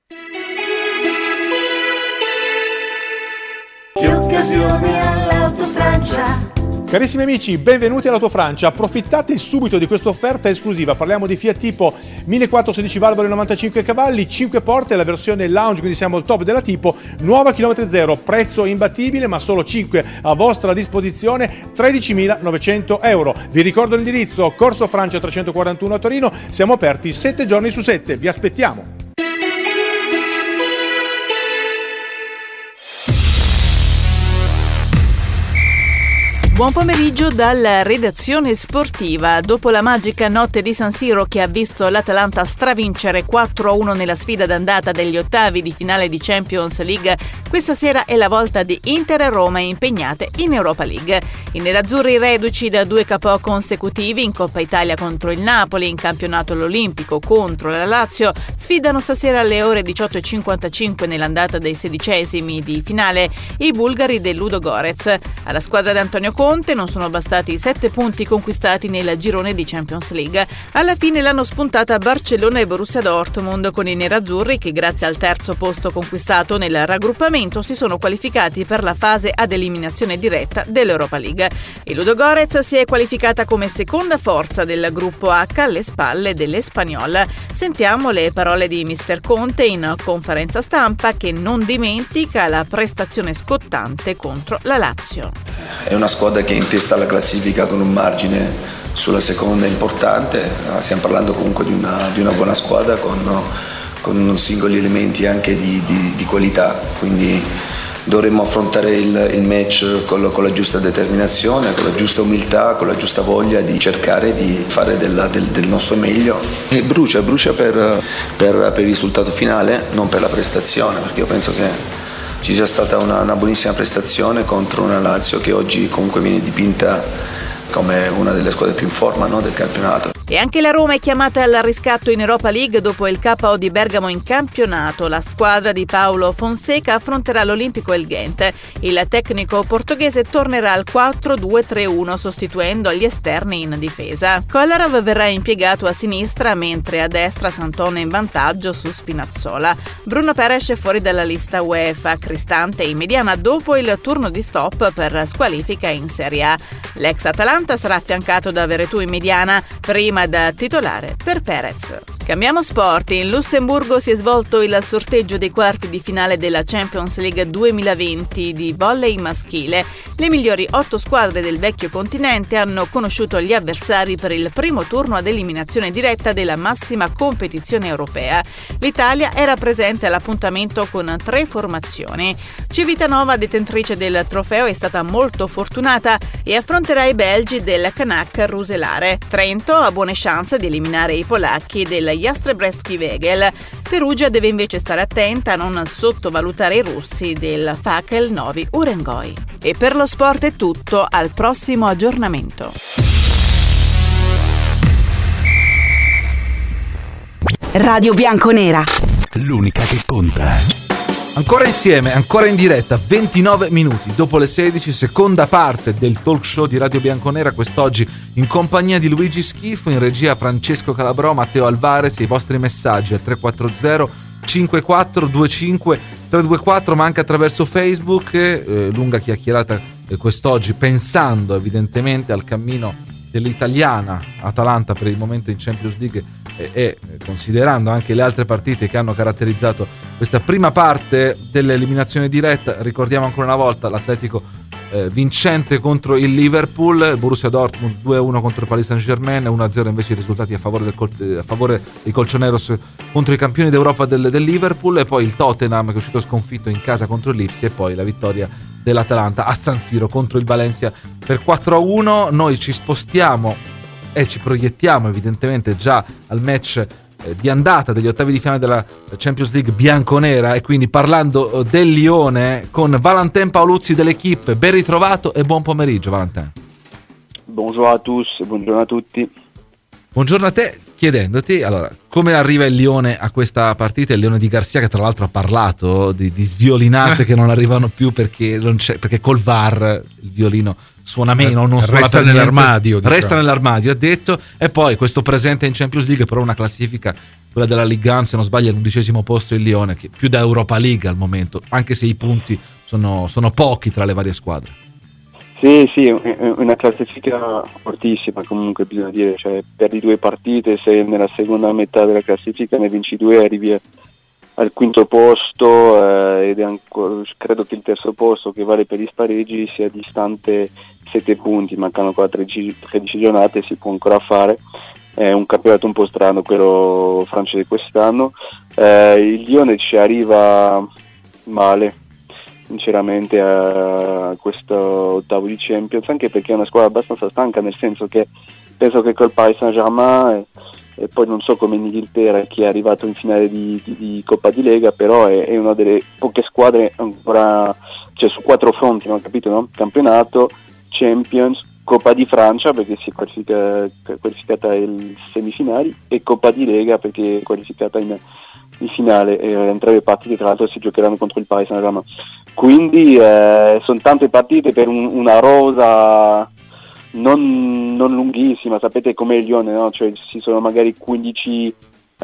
Che occasione all'Autofrancia. Carissimi amici, benvenuti all'Autofrancia. Approfittate subito di questa offerta esclusiva. Parliamo di Fiat Tipo 1416 valvole 95 cavalli, 5 porte, la versione lounge, quindi siamo al top della Tipo, nuova chilometri zero, prezzo imbattibile, ma solo 5 a vostra disposizione, 13.900 euro. Vi ricordo l'indirizzo: Corso Francia 341 a Torino. Siamo aperti 7 giorni su 7. Vi aspettiamo. Buon pomeriggio dalla redazione sportiva. Dopo la magica notte di San Siro che ha visto l'Atalanta stravincere 4-1 nella sfida d'andata degli ottavi di finale di Champions League, questa sera è la volta di Inter e Roma impegnate in Europa League. I nerazzurri reduci da 2 KO consecutivi in Coppa Italia contro il Napoli, in campionato l'Olimpico contro la Lazio, sfidano stasera alle ore 18:55 nell'andata dei 16esimi di finale i bulgari del Ludogorets. Alla squadra di Antonio Conte non sono bastati i 7 punti conquistati nel girone di Champions League. Alla fine l'hanno spuntata Barcellona e Borussia Dortmund, con i nerazzurri che, grazie al terzo posto conquistato nel raggruppamento, si sono qualificati per la fase ad eliminazione diretta dell'Europa League. Il Ludogorets si è qualificata come seconda forza del gruppo H alle spalle dell'Espanyol. Sentiamo le parole di mister Conte in conferenza stampa, che non dimentica la prestazione scottante contro la Lazio. È una squadra che è in testa alla classifica con un margine sulla seconda è importante. Stiamo parlando comunque di una buona squadra con singoli elementi anche di qualità, quindi dovremmo affrontare il match con la giusta determinazione, con la giusta umiltà, con la giusta voglia di cercare di fare del nostro meglio, e brucia per il risultato finale, non per la prestazione, perché io penso che ci sia stata una buonissima prestazione contro una Lazio che oggi comunque viene dipinta come una delle squadre più in forma, no, del campionato. E anche la Roma è chiamata al riscatto in Europa League dopo il KO di Bergamo in campionato. La squadra di Paulo Fonseca affronterà l'Olimpico e il Ghent. Il tecnico portoghese tornerà al 4-2-3-1 sostituendo gli esterni in difesa. Kolarov verrà impiegato a sinistra, mentre a destra Santone in vantaggio su Spinazzola. Bruno Peres è fuori dalla lista UEFA, Cristante in mediana dopo il turno di stop per squalifica in Serie A. L'ex Atalanta sarà affiancato da Veretù in mediana, prima da titolare per Perez. Cambiamo sport. In Lussemburgo si è svolto il sorteggio dei quarti di finale della Champions League 2020 di volley maschile. Le migliori 8 squadre del vecchio continente hanno conosciuto gli avversari per il primo turno ad eliminazione diretta della massima competizione europea. L'Italia era presente all'appuntamento con 3 formazioni. Civitanova, detentrice del trofeo, è stata molto fortunata e affronterà i belgi del Canuck Ruselare. Trento ha buone chance di eliminare i polacchi del Jastrzębski Węgiel. Perugia deve invece stare attenta a non sottovalutare i russi del Fakel Novi Urengoi. E per lo sport è tutto, al prossimo aggiornamento. Radio Bianconera, l'unica che conta. Ancora insieme, ancora in diretta, 29 minuti dopo le 16, seconda parte del talk show di Radio Bianconera, quest'oggi in compagnia di Luigi Schifo, in regia Francesco Calabrò, Matteo Alvarez. I vostri messaggi al 340 5425 324, ma anche attraverso Facebook. Lunga chiacchierata quest'oggi, pensando evidentemente al cammino dell'italiana Atalanta per il momento in Champions League e considerando anche le altre partite che hanno caratterizzato questa prima parte dell'eliminazione diretta. Ricordiamo ancora una volta l'Atletico vincente contro il Liverpool, il Borussia Dortmund 2-1 contro il Paris Saint-Germain, 1-0 invece i risultati a favore dei colchoneros contro i campioni d'Europa del Liverpool, e poi il Tottenham che è uscito sconfitto in casa contro il Lipsia, e poi la vittoria dell'Atalanta a San Siro contro il Valencia per 4-1. Noi ci spostiamo e ci proiettiamo evidentemente già al match di andata degli ottavi di finale della Champions League bianconera, e quindi parlando del Lione con Valentin Paoluzzi dell'Equipe. Ben ritrovato e buon pomeriggio, Valentin. Buongiorno a tutti, buongiorno a tutti. Buongiorno a te, chiedendoti allora come arriva il Lione a questa partita. Il Lione di Garcia, che tra l'altro ha parlato di sviolinate che non arrivano più perché col VAR il violino suona meno, non suona resta per nell'armadio, niente. Resta nell'armadio, ha detto. E poi questo presente in Champions League, però una classifica, quella della Ligue 1, se non sbaglio all'11° posto il Lione, che più da Europa League al momento, anche se i punti sono pochi tra le varie squadre. Sì, una classifica fortissima comunque, bisogna dire, cioè perdi 2 partite, sei nella seconda metà della classifica, ne vinci 2 e arrivi al 5° posto, ed è ancora, credo che il 3° posto, che vale per gli spareggi, sia distante 7 punti, mancano ancora 13 giornate, si può ancora fare. È un campionato un po' strano quello francese quest'anno. Il Lione ci arriva male sinceramente a questo ottavo di Champions, anche perché è una squadra abbastanza stanca, nel senso che penso che col Paris Saint-Germain e poi non so come in Inghilterra chi è arrivato in finale di Coppa di Lega, però è una delle poche squadre ancora, cioè su 4 fronti, non ho capito, no? Campionato, Champions, Coppa di Francia perché si è qualificata ai semifinali, e Coppa di Lega perché è qualificata in finale, e entrambe le partite tra l'altro si giocheranno contro il Paris Saint-Germain. Quindi sono tante partite per una rosa non lunghissima, sapete com'è il Lione, no? Cioè ci sono magari 15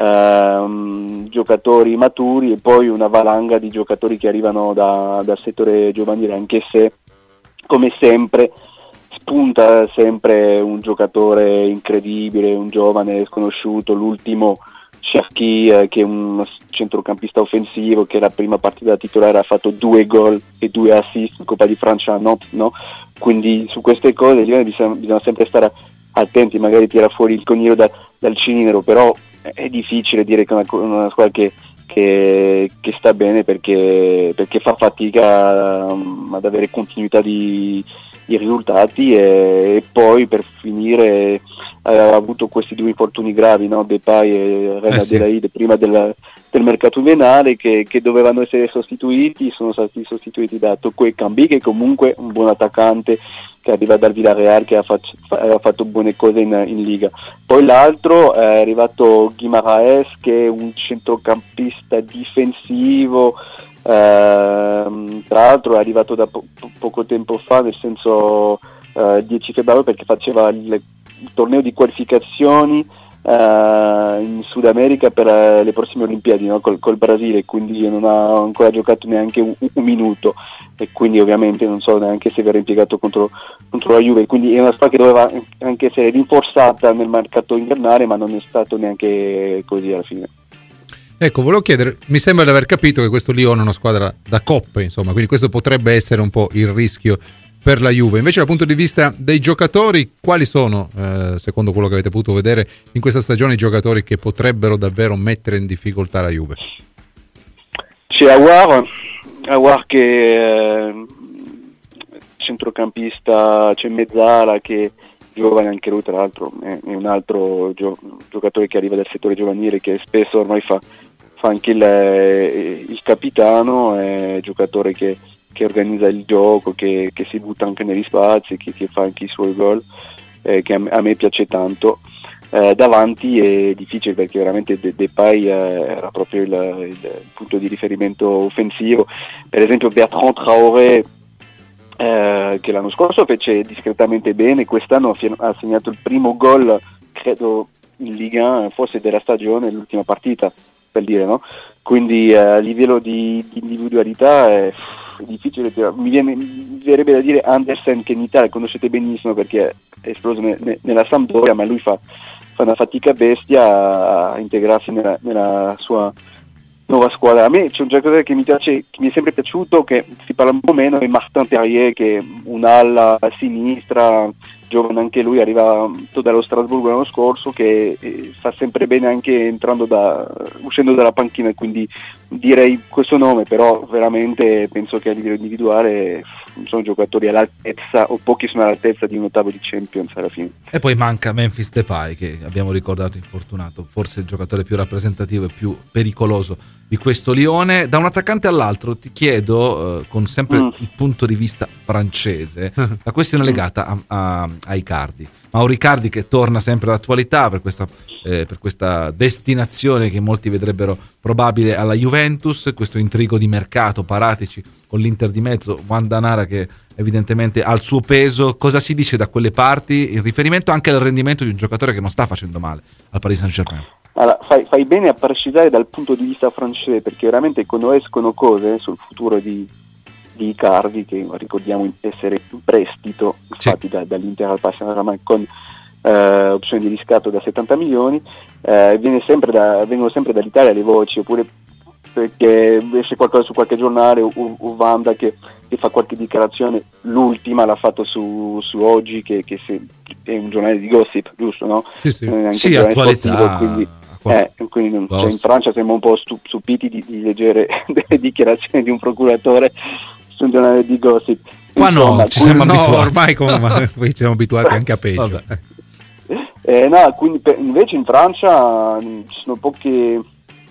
giocatori maturi e poi una valanga di giocatori che arrivano dal settore giovanile, anche se come sempre spunta sempre un giocatore incredibile, un giovane sconosciuto, l'ultimo Cherki, che è un centrocampista offensivo che la prima partita da titolare ha fatto 2 gol e 2 assist in Coppa di Francia, no? Quindi su queste cose bisogna sempre stare attenti, magari tira fuori il coniglio dal cilindro, però è difficile dire che una squadra che sta bene perché fa fatica ad avere continuità di risultati, e poi per finire ha avuto questi due infortuni gravi, no? Depay e Reina Adelaide prima del mercato invernale, che dovevano essere sostituiti, sono stati sostituiti da Toko Ekambi, che comunque è un buon attaccante che arriva dal Villarreal, che ha fatto buone cose in Liga. Poi l'altro è arrivato Guimaraes, che è un centrocampista difensivo, tra l'altro è arrivato da poco tempo fa, nel senso 10 febbraio, perché faceva il torneo di qualificazioni in Sud America per le prossime Olimpiadi, no? col Brasile, quindi non ha ancora giocato neanche un minuto, e quindi ovviamente non so neanche se verrà impiegato contro la Juve, quindi è una squadra che doveva anche essere rinforzata nel mercato invernale, ma non è stato neanche così alla fine. Ecco, volevo chiedere, mi sembra di aver capito che questo Lyon è una squadra da coppe, insomma, quindi questo potrebbe essere un po' il rischio per la Juve. Invece dal punto di vista dei giocatori, quali sono, secondo quello che avete potuto vedere in questa stagione, i giocatori che potrebbero davvero mettere in difficoltà la Juve? C'è Aouar che centrocampista, c'è Mezzala che giovane anche lui, tra l'altro è un altro giocatore che arriva dal settore giovanile, che spesso ormai fa anche il capitano, è giocatore che organizza il gioco, che si butta anche negli spazi, che fa anche i suoi gol, che a me piace tanto. Davanti è difficile, perché veramente Depay era proprio il punto di riferimento offensivo. Per esempio Bertrand Traoré, che l'anno scorso fece discretamente bene, quest'anno ha segnato il primo gol, credo, in Liga 1, forse della stagione, l'ultima partita, per dire, no? Quindi a livello di individualità è difficile. Mi verrebbe da dire Andersen, che in Italia conoscete benissimo perché è esploso nella Sampdoria, ma lui fa una fatica bestia a integrarsi nella sua nuova squadra. A me c'è un giocatore che mi piace, che mi è sempre piaciuto, che si parla un po' meno, è Martin Terrier, che è un'ala a sinistra, giovane anche lui, arriva dallo Strasburgo l'anno scorso, che fa sempre bene anche uscendo dalla panchina, quindi direi questo nome. Però veramente penso che a livello individuale sono giocatori all'altezza, o pochi sono all'altezza di un ottavo di Champions alla fine. E poi manca Memphis Depay, che abbiamo ricordato infortunato, forse il giocatore più rappresentativo e più pericoloso di questo Lione. Da un attaccante all'altro ti chiedo, con sempre il punto di vista francese, la questione legata a Icardi. Mauro Icardi, che torna sempre all'attualità per questa destinazione che molti vedrebbero probabile alla Juventus, questo intrigo di mercato, Paratici con l'Inter di mezzo, Wandanara che evidentemente ha il suo peso. Cosa si dice da quelle parti in riferimento anche al rendimento di un giocatore che non sta facendo male al Paris Saint-Germain? Allora, fai bene a precisare dal punto di vista francese, perché veramente quando escono cose sul futuro di Icardi, che ricordiamo essere in prestito, infatti dall'Inter al Paris Saint-Germain con opzione di riscatto da 70 milioni, vengono sempre dall'Italia le voci, oppure perché esce qualcosa su qualche giornale o Vanda che fa qualche dichiarazione. L'ultima l'ha fatto su Oggi, che è un giornale di gossip, giusto, no? Sì, attualità. Quindi in Francia siamo un po' stupiti di leggere delle dichiarazioni di un procuratore su un giornale di gossip. Qua no, ci siamo abituati. Ormai poi siamo abituati anche a peggio. Quindi invece in Francia ci sono pochi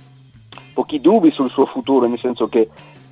dubbi sul suo futuro, nel senso che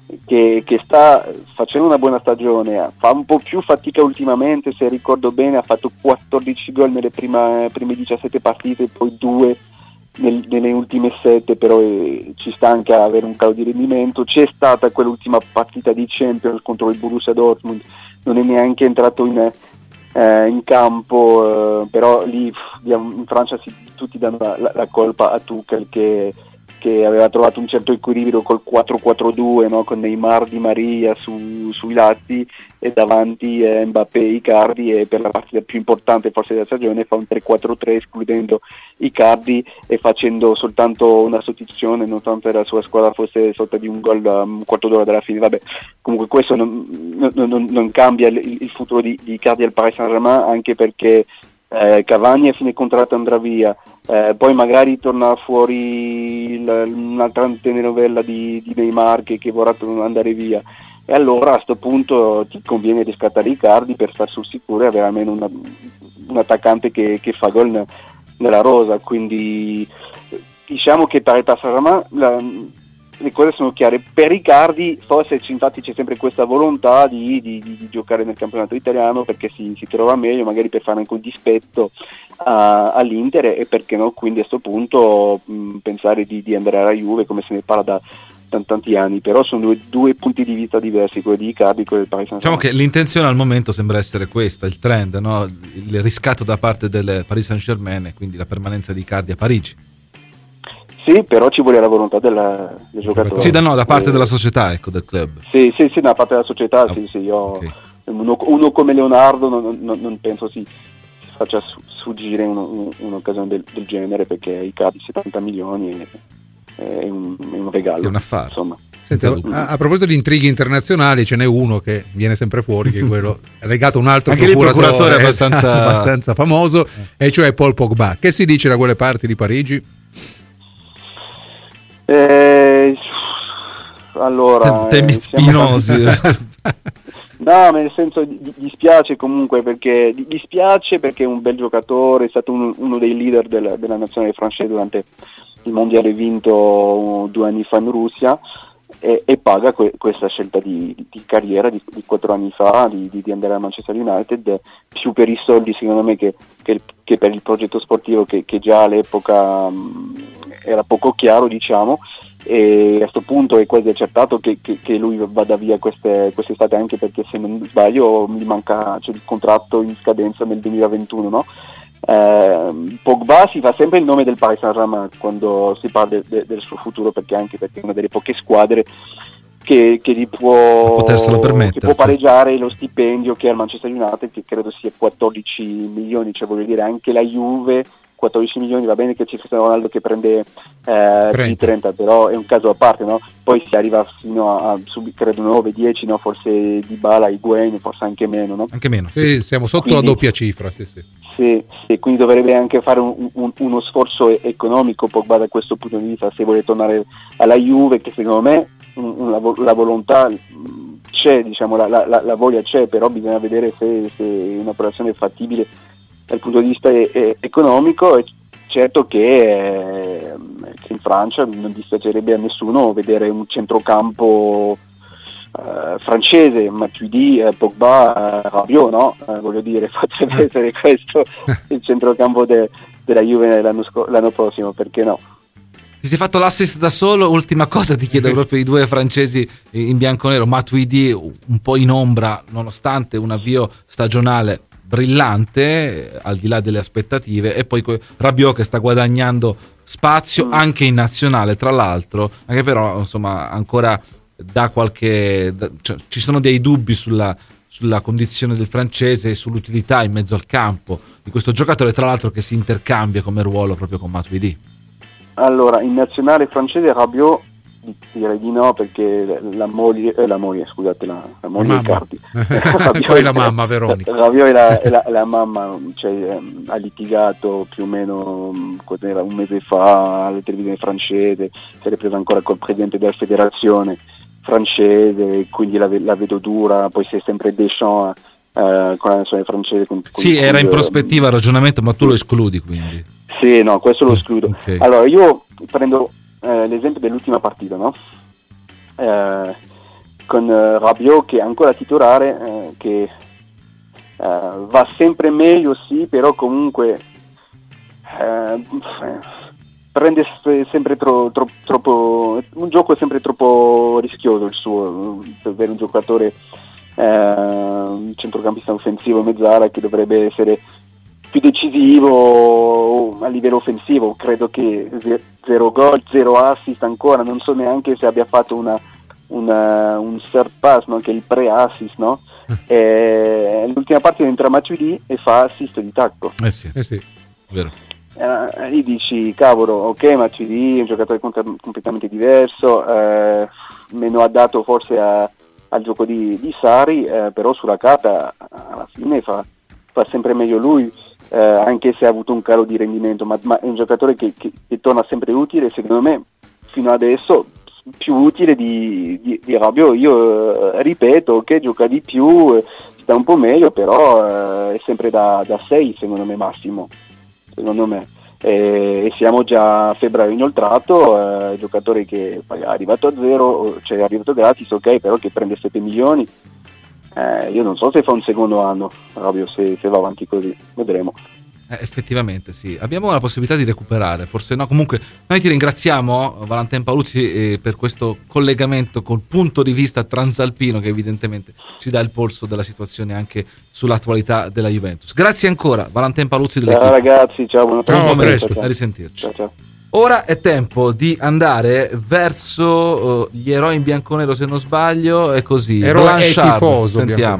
sta facendo una buona stagione, fa un po' più fatica ultimamente, se ricordo bene ha fatto 14 gol nelle prime 17 partite, poi 2 nelle ultime 7, però ci sta anche a avere un calo di rendimento. C'è stata quell'ultima partita di Champions contro il Borussia Dortmund, non è neanche entrato in campo, però lì in Francia tutti danno la colpa a Tuchel, che aveva trovato un certo equilibrio col 4-4-2, no? Con Neymar, Di Maria sui lati e davanti Mbappé e Icardi, e per la partita più importante forse della stagione fa un 3-4-3 escludendo Icardi e facendo soltanto una sostituzione, nonostante la sua squadra fosse sotto di un gol un quarto d'ora dalla fine. Vabbè, comunque questo non cambia il futuro di Icardi al Paris Saint-Germain, anche perché Cavani a fine contratto andrà via, poi magari torna fuori un'altra telenovela di Neymar che vorrà andare via, e allora a questo punto ti conviene riscattare Icardi per star sul sicuro e avere almeno un attaccante che fa gol nella rosa. Quindi diciamo che per il Saint-Germain le cose sono chiare. Per Icardi forse infatti c'è sempre questa volontà di giocare nel campionato italiano perché si trova meglio, magari per fare anche un dispetto all'Inter, e perché no, quindi a questo punto pensare di andare alla Juve, come se ne parla da tanti anni. Però sono due punti di vista diversi, quello di Icardi e quello del Paris Saint-Germain. Diciamo che l'intenzione al momento sembra essere questa, il trend, no? Il riscatto da parte del Paris Saint-Germain e quindi la permanenza di Icardi a Parigi. Sì, però ci vuole la volontà del giocatore. Sì, da parte della società, ecco, del club. Sì, da parte della società, sì. Io, uno come Leonardo non penso si faccia sfuggire un'occasione del genere, perché Icardi 70 milioni è un regalo. È un affare. Insomma. Senta, a proposito di intrighi internazionali, ce n'è uno che viene sempre fuori, che è quello legato a un altro procuratore abbastanza famoso, e cioè Paul Pogba. Che si dice da quelle parti di Parigi? Allora, temi spinosi. No, nel senso dispiace comunque, perché è un bel giocatore, è stato uno dei leader della nazionale francese durante il mondiale vinto 2 anni fa in Russia, e paga questa scelta di carriera di 4 anni fa di andare a Manchester United, più per i soldi secondo me che per il progetto sportivo che già all'epoca era poco chiaro, diciamo. E a questo punto è quasi accertato che lui vada via quest'estate, anche perché, se non sbaglio, gli manca il contratto in scadenza nel 2021, no? Pogba si fa sempre il nome del Paris Saint-Germain quando si parla del suo futuro, perché è una delle poche squadre che gli può pareggiare lo stipendio che ha il Manchester United, che credo sia 14 milioni, cioè voglio dire, anche la Juve 14 milioni, va bene che c'è Cristiano Ronaldo che prende 30, però è un caso a parte, no? Poi si arriva fino a credo 9, 10, no? Forse Dybala, Higuain, forse anche meno, no? Anche meno, sì, siamo sotto la doppia cifra, sì. Sì, e quindi dovrebbe anche fare uno sforzo economico Pogba da questo punto di vista, se vuole tornare alla Juve, che secondo me la volontà c'è, diciamo, la voglia c'è, però bisogna vedere se è un'operazione fattibile dal punto di vista economico. È certo che in Francia non dispiacerebbe a nessuno vedere un centrocampo francese, Matuidi, Pogba, Rabiot, no? Voglio dire, potrebbe essere questo il centrocampo della Juve l'anno prossimo, perché no? Ti sei fatto l'assist da solo. Ultima cosa ti chiedo proprio i due francesi in bianconero. Matuidi un po' in ombra nonostante un avvio stagionale brillante al di là delle aspettative, e poi Rabiot che sta guadagnando spazio anche in nazionale, tra l'altro, anche però insomma ancora ci sono dei dubbi sulla condizione del francese e sull'utilità in mezzo al campo di questo giocatore, tra l'altro che si intercambia come ruolo proprio con Matuidi. Allora, in nazionale francese Rabiot direi di no, perché la moglie Icardi poi la mamma Veronica Rabiot e la mamma, cioè, ha litigato più o meno un mese fa alla televisione francese, si è ripresa ancora col presidente della federazione francese, quindi la vedo dura. Poi si è sempre Deschamps con la nazionale francese era in prospettiva il ragionamento, ma tu lo escludi, quindi? Sì, no, questo lo escludo. Okay. Allora io prendo l'esempio dell'ultima partita, no? Con Rabiot che è ancora titolare, che va sempre meglio, sì, però comunque prende sempre troppo, un gioco è sempre troppo rischioso il suo, per avere un giocatore un centrocampista offensivo mezzala che dovrebbe essere più decisivo a livello offensivo. Credo che 0 gol, 0 assist ancora, non so neanche se abbia fatto un third pass, no? Che è il pre-assist, no? L'ultima partita entra Matuidi e fa assist di tacco. Sì, vero. Lì dici, cavolo, ok, Matuidi è un giocatore completamente diverso, meno adatto forse al gioco di Sarri, però sulla carta alla fine fa sempre meglio lui. anche se ha avuto un calo di rendimento, ma è un giocatore che torna sempre utile, secondo me fino adesso più utile di Rabiot. Io ripeto che gioca di più, sta un po' meglio, però è sempre da 6 secondo me massimo, secondo me. E siamo già a febbraio inoltrato, giocatore che è arrivato a 0, cioè è arrivato gratis, ok, però che prende 7 milioni. Io non so se fa un secondo anno Rabiot, se va avanti così, vedremo. Effettivamente sì, abbiamo la possibilità di recuperare, forse no. Comunque noi ti ringraziamo, Valentin Paoluzzi, per questo collegamento col punto di vista transalpino che evidentemente ci dà il polso della situazione anche sull'attualità della Juventus. Grazie ancora, Valentin Paoluzzi dell'Equipe. Ciao ragazzi, ciao, buon pomeriggio, a risentirci. Ciao. Ora è tempo di andare verso gli eroi in bianconero, se non sbaglio, è così. Eroe e tifoso, sentiamo.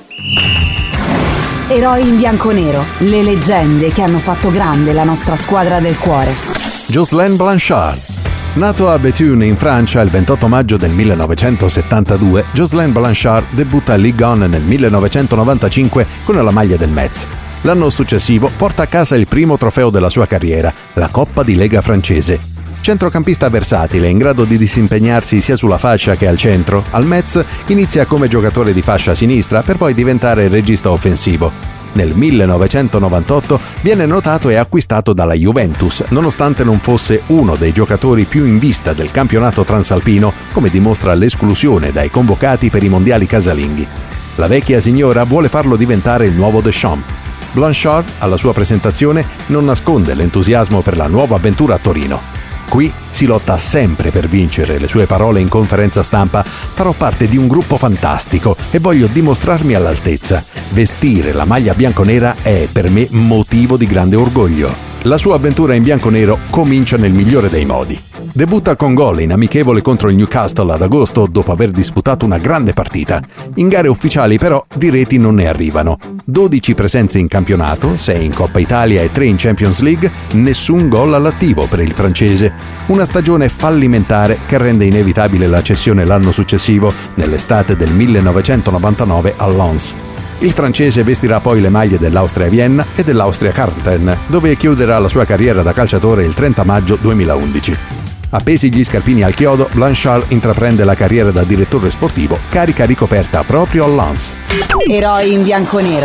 Eroi in bianconero, le leggende che hanno fatto grande la nostra squadra del cuore. Jocelyn Blanchard. Nato a Béthune in Francia il 28 maggio del 1972, Jocelyn Blanchard debutta a Ligue 1 nel 1995 con la maglia del Metz. L'anno successivo porta a casa il primo trofeo della sua carriera, la Coppa di Lega francese. Centrocampista versatile, in grado di disimpegnarsi sia sulla fascia che al centro, al Metz inizia come giocatore di fascia sinistra per poi diventare regista offensivo. Nel 1998 viene notato e acquistato dalla Juventus, nonostante non fosse uno dei giocatori più in vista del campionato transalpino, come dimostra l'esclusione dai convocati per i mondiali casalinghi. La vecchia signora vuole farlo diventare il nuovo Deschamps. Blanchard, alla sua presentazione, non nasconde l'entusiasmo per la nuova avventura a Torino. Qui si lotta sempre per vincere, le sue parole in conferenza stampa: farò parte di un gruppo fantastico e voglio dimostrarmi all'altezza. Vestire la maglia bianconera è per me motivo di grande orgoglio. La sua avventura in bianconero comincia nel migliore dei modi. Debutta con gol in amichevole contro il Newcastle ad agosto dopo aver disputato una grande partita. In gare ufficiali però di reti non ne arrivano. 12 presenze in campionato, 6 in Coppa Italia e 3 in Champions League, nessun gol all'attivo per il francese. Una stagione fallimentare che rende inevitabile la cessione l'anno successivo, nell'estate del 1999 a Lens. Il francese vestirà poi le maglie dell'Austria Vienna e dell'Austria Kärnten, dove chiuderà la sua carriera da calciatore il 30 maggio 2011. Appesi gli scarpini al chiodo, Blanchard intraprende la carriera da direttore sportivo, carica ricoperta proprio al Lens. Eroi in bianconero.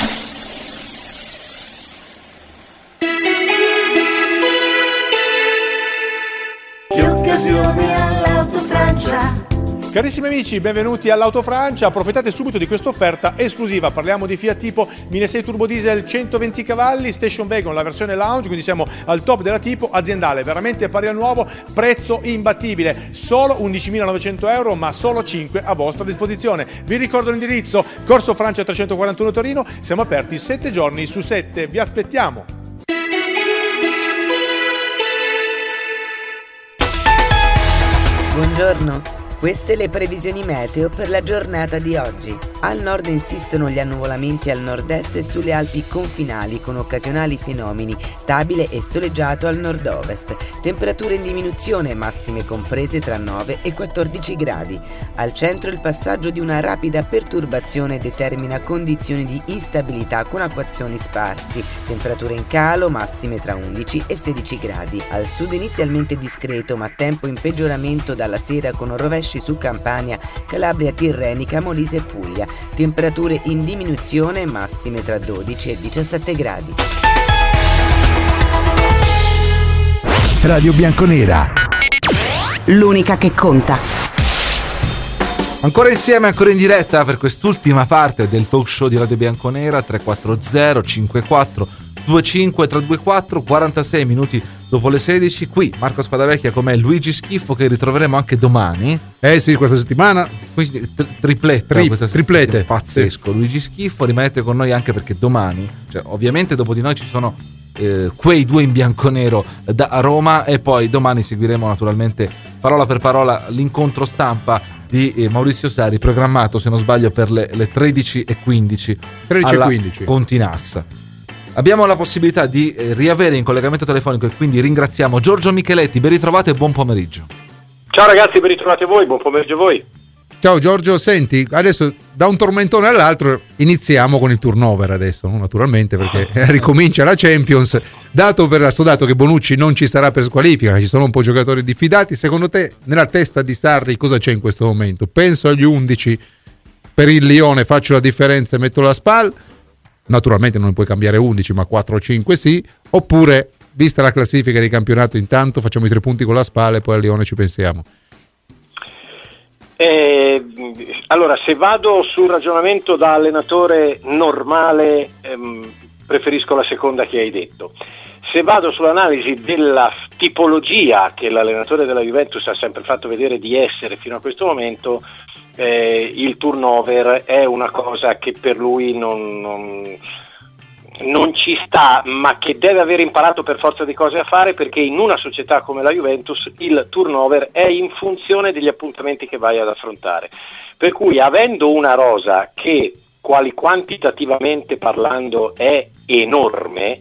Che occasione all'Autofrancia. Carissimi amici, benvenuti all'Autofrancia. Approfittate subito di questa offerta esclusiva. Parliamo di Fiat Tipo 1600 turbo diesel 120 cavalli, station wagon, la versione lounge, quindi siamo al top della tipo aziendale, veramente pari al nuovo, prezzo imbattibile, solo 11.900 euro, ma solo 5 a vostra disposizione. Vi ricordo l'indirizzo: Corso Francia 341 Torino, siamo aperti 7 giorni su 7, vi aspettiamo. Buongiorno. Queste le previsioni meteo per la giornata di oggi. Al nord insistono gli annuvolamenti al nord-est e sulle Alpi confinali con occasionali fenomeni, stabile e soleggiato al nord-ovest. Temperature in diminuzione, massime comprese tra 9 e 14 gradi. Al centro il passaggio di una rapida perturbazione determina condizioni di instabilità con acquazzoni sparsi. Temperature in calo, massime tra 11 e 16 gradi. Al sud inizialmente discreto, ma tempo in peggioramento dalla sera con rovesci su Campania, Calabria Tirrenica, Molise e Puglia. Temperature in diminuzione, massime tra 12 e 17 gradi. Radio Bianconera. L'unica che conta. Ancora insieme, ancora in diretta per quest'ultima parte del talk show di Radio Bianconera. 340 54 25 324, 46 minuti dopo le 16. Qui Marco Spadavecchia con me, Luigi Schiffo, che ritroveremo anche domani. Sì, questa settimana. Quindi triplete. Pazzesco. Sì. Luigi Schiffo, rimanete con noi anche perché domani, cioè, ovviamente dopo di noi ci sono quei due in bianconero da Roma, e poi domani seguiremo naturalmente parola per parola l'incontro stampa di Maurizio Sarri, programmato se non sbaglio per le 13:15 alla Continassa. Abbiamo la possibilità di riavere in collegamento telefonico, e quindi ringraziamo Giorgio Micheletti. Ben ritrovato e buon pomeriggio. Ciao ragazzi, ben ritrovati a voi, buon pomeriggio a voi. Ciao Giorgio, senti, adesso da un tormentone all'altro iniziamo con il turnover adesso, no? Naturalmente, perché ricomincia la Champions. Dato che Bonucci non ci sarà per squalifica, ci sono un po' giocatori diffidati, secondo te nella testa di Sarri cosa c'è in questo momento? Penso agli 11 per il Lione, faccio la differenza e metto la SPAL, naturalmente non puoi cambiare 11 ma 4 o 5 sì, oppure vista la classifica di campionato intanto facciamo i 3 punti con la SPAL e poi al Lione ci pensiamo. Allora, se vado sul ragionamento da allenatore normale, preferisco la seconda che hai detto. Se vado sull'analisi della tipologia che l'allenatore della Juventus ha sempre fatto vedere di essere fino a questo momento, il turnover è una cosa che per lui non ci sta, ma che deve aver imparato per forza di cose a fare, perché in una società come la Juventus il turnover è in funzione degli appuntamenti che vai ad affrontare, per cui avendo una rosa che quantitativamente parlando è enorme,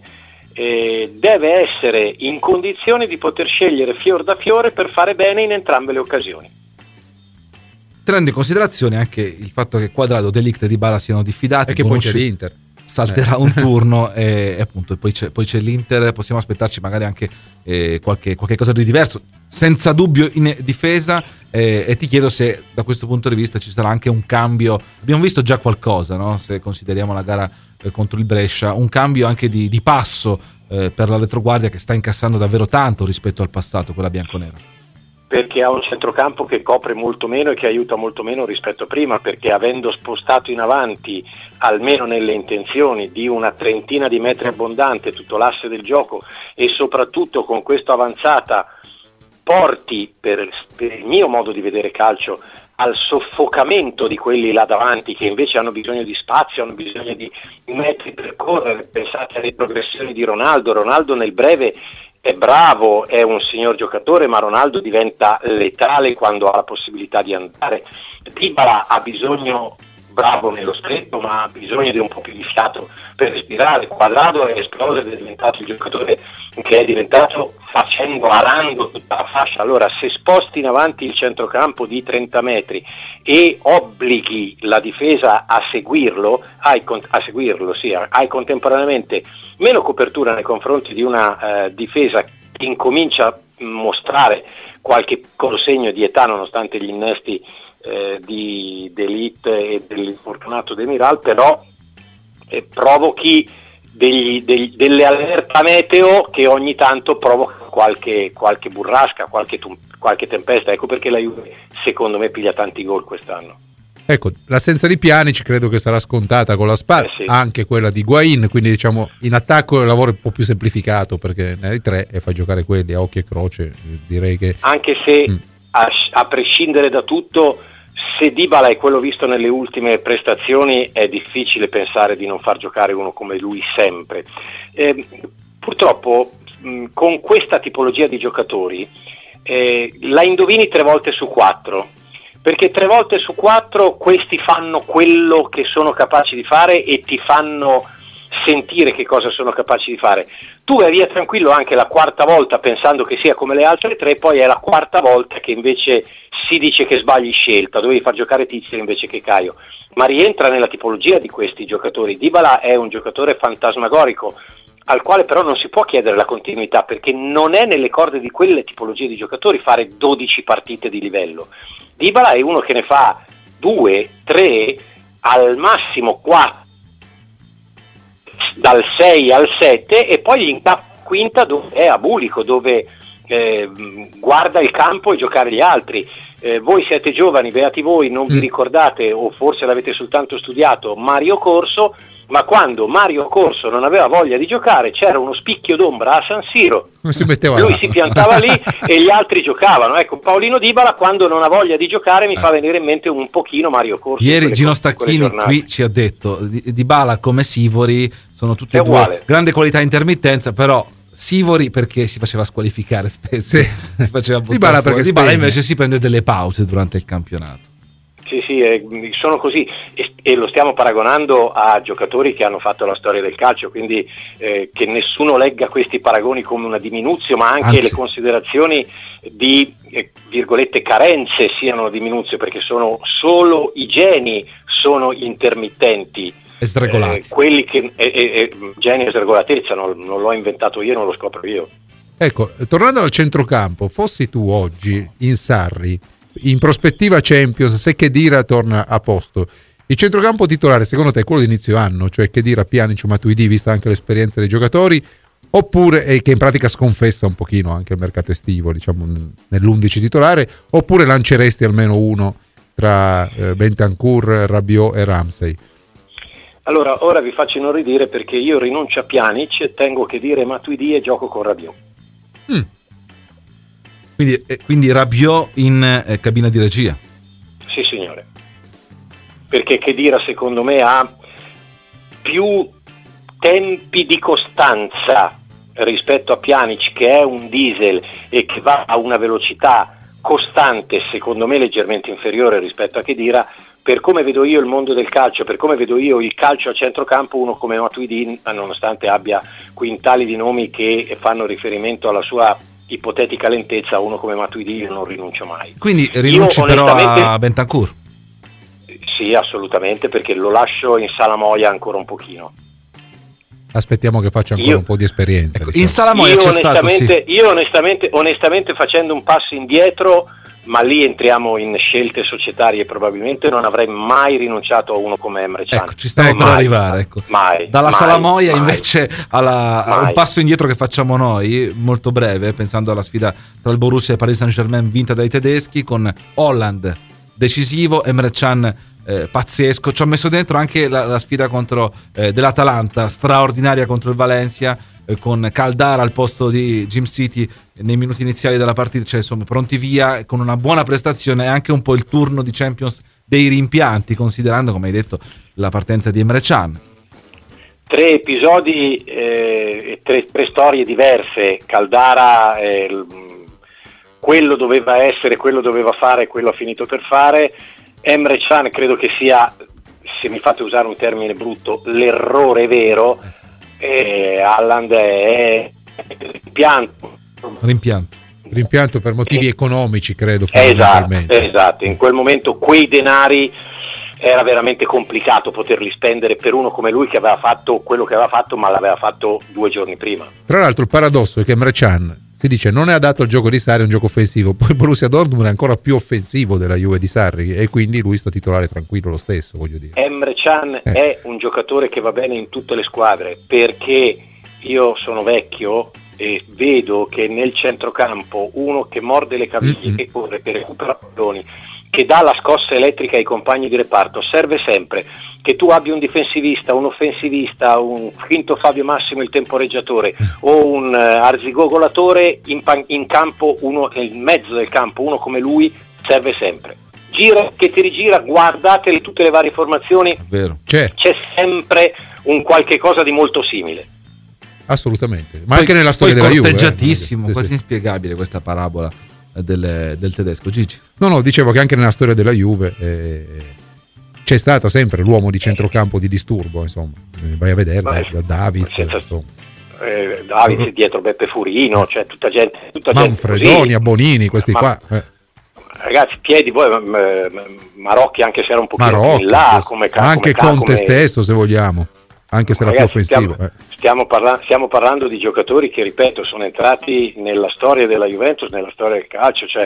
deve essere in condizione di poter scegliere fior da fiore per fare bene in entrambe le occasioni. Tenendo in considerazione anche il fatto che Quadrado, De Ligt e Dybala siano diffidati, e che poi c'è l'Inter, salterà un turno e appunto poi c'è l'Inter, possiamo aspettarci magari anche qualche cosa di diverso, senza dubbio in difesa, e ti chiedo se da questo punto di vista ci sarà anche un cambio. Abbiamo visto già qualcosa, no? Se consideriamo la gara contro il Brescia, un cambio anche di passo per la retroguardia che sta incassando davvero tanto rispetto al passato, quella bianconera. Perché ha un centrocampo che copre molto meno e che aiuta molto meno rispetto a prima, perché avendo spostato in avanti, almeno nelle intenzioni, di una trentina di metri abbondante tutto l'asse del gioco, e soprattutto con questa avanzata porti, per il mio modo di vedere calcio, al soffocamento di quelli là davanti che invece hanno bisogno di spazio, hanno bisogno di metri per correre. Pensate alle progressioni di Ronaldo nel breve è bravo, è un signor giocatore, ma Ronaldo diventa letale quando ha la possibilità di andare. Dybala ha bisogno, bravo nello stretto, ma ha bisogno di un po' più di fiato per respirare. Quadrado è esploso ed è diventato il giocatore che è diventato arando tutta la fascia. Allora, se sposti in avanti il centrocampo di 30 metri e obblighi la difesa a seguirlo, hai contemporaneamente meno copertura nei confronti di una difesa che incomincia a mostrare qualche piccolo segno di età, nonostante gli innesti di De Ligt e dell'infortunato Demiral, però provochi delle allerta meteo che ogni tanto provoca qualche burrasca, qualche tempesta. Ecco perché la Juve secondo me piglia tanti gol quest'anno. Ecco, l'assenza di Pjanic credo che sarà scontata con la SPAL, sì. Anche quella di Higuaín, quindi diciamo in attacco il lavoro è un po' più semplificato, perché ne hai 3 e fai giocare quelli a occhio e croce, direi che anche se a prescindere da tutto, se Dybala è quello visto nelle ultime prestazioni, è difficile pensare di non far giocare uno come lui sempre. Purtroppo con questa tipologia di giocatori la indovini 3 volte su 4, perché 3 volte su 4 questi fanno quello che sono capaci di fare e ti fanno sentire che cosa sono capaci di fare. Tu vai via tranquillo anche la 4ª volta pensando che sia come le altre 3, poi è la 4ª volta che invece si dice che sbagli scelta, dovevi far giocare Tizio invece che Caio, ma rientra nella tipologia di questi giocatori. Dybala è un giocatore fantasmagorico al quale però non si può chiedere la continuità, perché non è nelle corde di quelle tipologie di giocatori fare 12 partite di livello. Dybala è uno che ne fa 2, 3, al massimo 4, dal 6 al 7, e poi in quinta dove è abulico, dove guarda il campo e giocare gli altri. Voi siete giovani, beati voi, non vi ricordate, o forse l'avete soltanto studiato, Mario Corso, ma quando Mario Corso non aveva voglia di giocare c'era uno spicchio d'ombra a San Siro, lui si piantava lì e gli altri giocavano. Ecco, Paolino Dybala quando non ha voglia di giocare mi fa venire in mente un pochino Mario Corso. Ieri Gino Stacchini qui ci ha detto Dybala come Sivori sono tutte e due uguale. Grande qualità intermittenza, però Sivori perché si faceva squalificare spesso, si faceva Dybala Dybala invece si prende delle pause durante il campionato. sono così e lo stiamo paragonando a giocatori che hanno fatto la storia del calcio, quindi che nessuno legga questi paragoni come una diminuzione, ma anche le considerazioni di virgolette carenze siano diminuzione, perché sono solo i geni sono intermittenti. Sregolati. Quelli che geni e sregolatezza non l'ho inventato io, non lo scopro io. Ecco, tornando al centrocampo, fossi tu oggi in Sarri, in prospettiva Champions, se Khedira torna a posto, il centrocampo titolare secondo te è quello di inizio anno, cioè Khedira, Pjanic, Matuidi, vista anche l'esperienza dei giocatori, oppure che in pratica sconfessa un pochino anche il mercato estivo, diciamo, nell'11 titolare, oppure lanceresti almeno uno tra Bentancur, Rabiot e Ramsey? Allora, ora vi faccio inorridire perché io rinuncio a Pjanic, tengo Khedira e Matuidi e gioco con Rabiot. Quindi Rabiot in cabina di regia? Sì, signore. Perché Khedira secondo me ha più tempi di costanza rispetto a Pjanic, che è un diesel e che va a una velocità costante, secondo me leggermente inferiore rispetto a Khedira. Per come vedo io il mondo del calcio, per come vedo io il calcio a centrocampo, uno come Matuidi, nonostante abbia quintali di nomi che fanno riferimento alla sua ipotetica lentezza, uno come Matuidi io non rinuncio mai. Quindi rinunci però a Bentancur? Sì, assolutamente, perché lo lascio in Salamoia ancora un pochino. Aspettiamo che faccia ancora un po' di esperienza. Ecco, diciamo. In Salamoia c'è stato, sì. Io onestamente facendo un passo indietro, ma lì entriamo in scelte societarie, probabilmente non avrei mai rinunciato a uno come Emre Can. Ecco, ci stavo per arrivare, ecco. Dalla Salamoia invece a un passo indietro che facciamo noi, molto breve, pensando alla sfida tra il Borussia e il Paris Saint-Germain vinta dai tedeschi, con Haaland decisivo, Emre Can pazzesco. Ci ho messo dentro anche la sfida contro dell'Atalanta, straordinaria contro il Valencia, con Caldara al posto di Jim City nei minuti iniziali della partita, cioè insomma pronti via, con una buona prestazione, e anche un po' il turno di Champions dei rimpianti, considerando, come hai detto, la partenza di Emre Can. 3 episodi, 3 storie diverse. Caldara, quello doveva essere, quello doveva fare, quello ha finito per fare. Emre Can credo che sia, se mi fate usare un termine brutto, l'errore vero. Haaland è rimpianto per motivi economici, credo. Esatto, in quel momento quei denari era veramente complicato poterli spendere per uno come lui, che aveva fatto quello che aveva fatto, ma l'aveva fatto 2 giorni prima. Tra l'altro il paradosso è che Emre Can, si dice, non è adatto al gioco di Sarri, è un gioco offensivo, poi Borussia Dortmund è ancora più offensivo della Juve di Sarri, e quindi lui sta titolare tranquillo lo stesso, voglio dire. Emre Can è un giocatore che va bene in tutte le squadre, perché io sono vecchio e vedo che nel centrocampo uno che morde le caviglie, che corre, che recupera palloni, che dà la scossa elettrica ai compagni di reparto, serve sempre. Che tu abbia un difensivista, un offensivista, un quinto Fabio Massimo il temporeggiatore, o un arzigogolatore in campo, uno nel mezzo del campo, uno come lui, serve sempre. Gira che ti rigira, guardatele tutte le varie formazioni, vero. C'è sempre un qualche cosa di molto simile. Assolutamente, ma poi, anche nella storia della Juve. Corteggiatissimo, quasi inspiegabile questa parabola del tedesco. Gigi? No, dicevo che anche nella storia della Juve c'è stato sempre l'uomo di centrocampo di disturbo, insomma, vai a vedere, da Davids, Davids dietro Beppe Furino, cioè tutta gente Manfredoni, Bonini, questi qua. Ragazzi, piedi, poi Marocchi, anche se era un pochino in là, anche Conte stesso, se vogliamo, anche se era più offensivo. Stiamo parlando di giocatori che, ripeto, sono entrati nella storia della Juventus, nella storia del calcio, cioè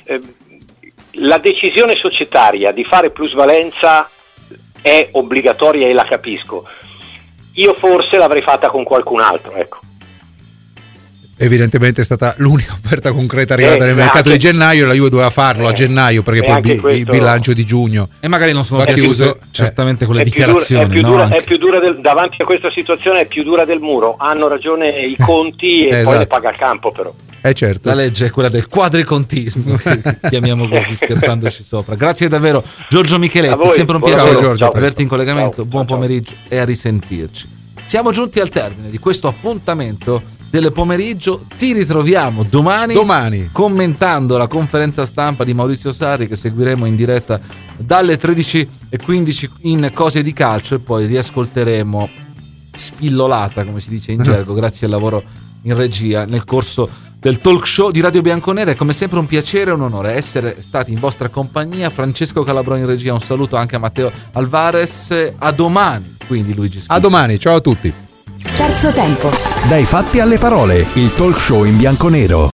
la decisione societaria di fare plusvalenza è obbligatoria e la capisco. Io forse l'avrei fatta con qualcun altro, ecco. Evidentemente è stata l'unica offerta concreta arrivata nel mercato di gennaio, e la Juve doveva farlo a gennaio, perché poi il bilancio di giugno, e magari non sono piaciute certamente con le dichiarazioni. È più dura davanti a questa situazione, è più dura del muro. Hanno ragione i conti e poi le paga il campo, però. Certo. La legge è quella del quadricontismo, che chiamiamo così, scherzandoci sopra. Grazie davvero Giorgio Micheletti, è sempre un piacere averti in collegamento. Buon pomeriggio e a risentirci. Siamo giunti al termine di questo appuntamento del pomeriggio. Ti ritroviamo domani commentando la conferenza stampa di Maurizio Sarri, che seguiremo in diretta dalle 13:15 in Cose di Calcio, e poi riascolteremo spillolata, come si dice in gergo, grazie al lavoro in regia nel corso del talk show di Radio Bianconera. È come sempre un piacere e un onore essere stati in vostra compagnia. Francesco Calabrò in regia, un saluto anche a Matteo Alvarez. A domani, quindi Luigi Schifo. A domani, ciao a tutti. Terzo tempo. Dai fatti alle parole, il talk show in bianconero.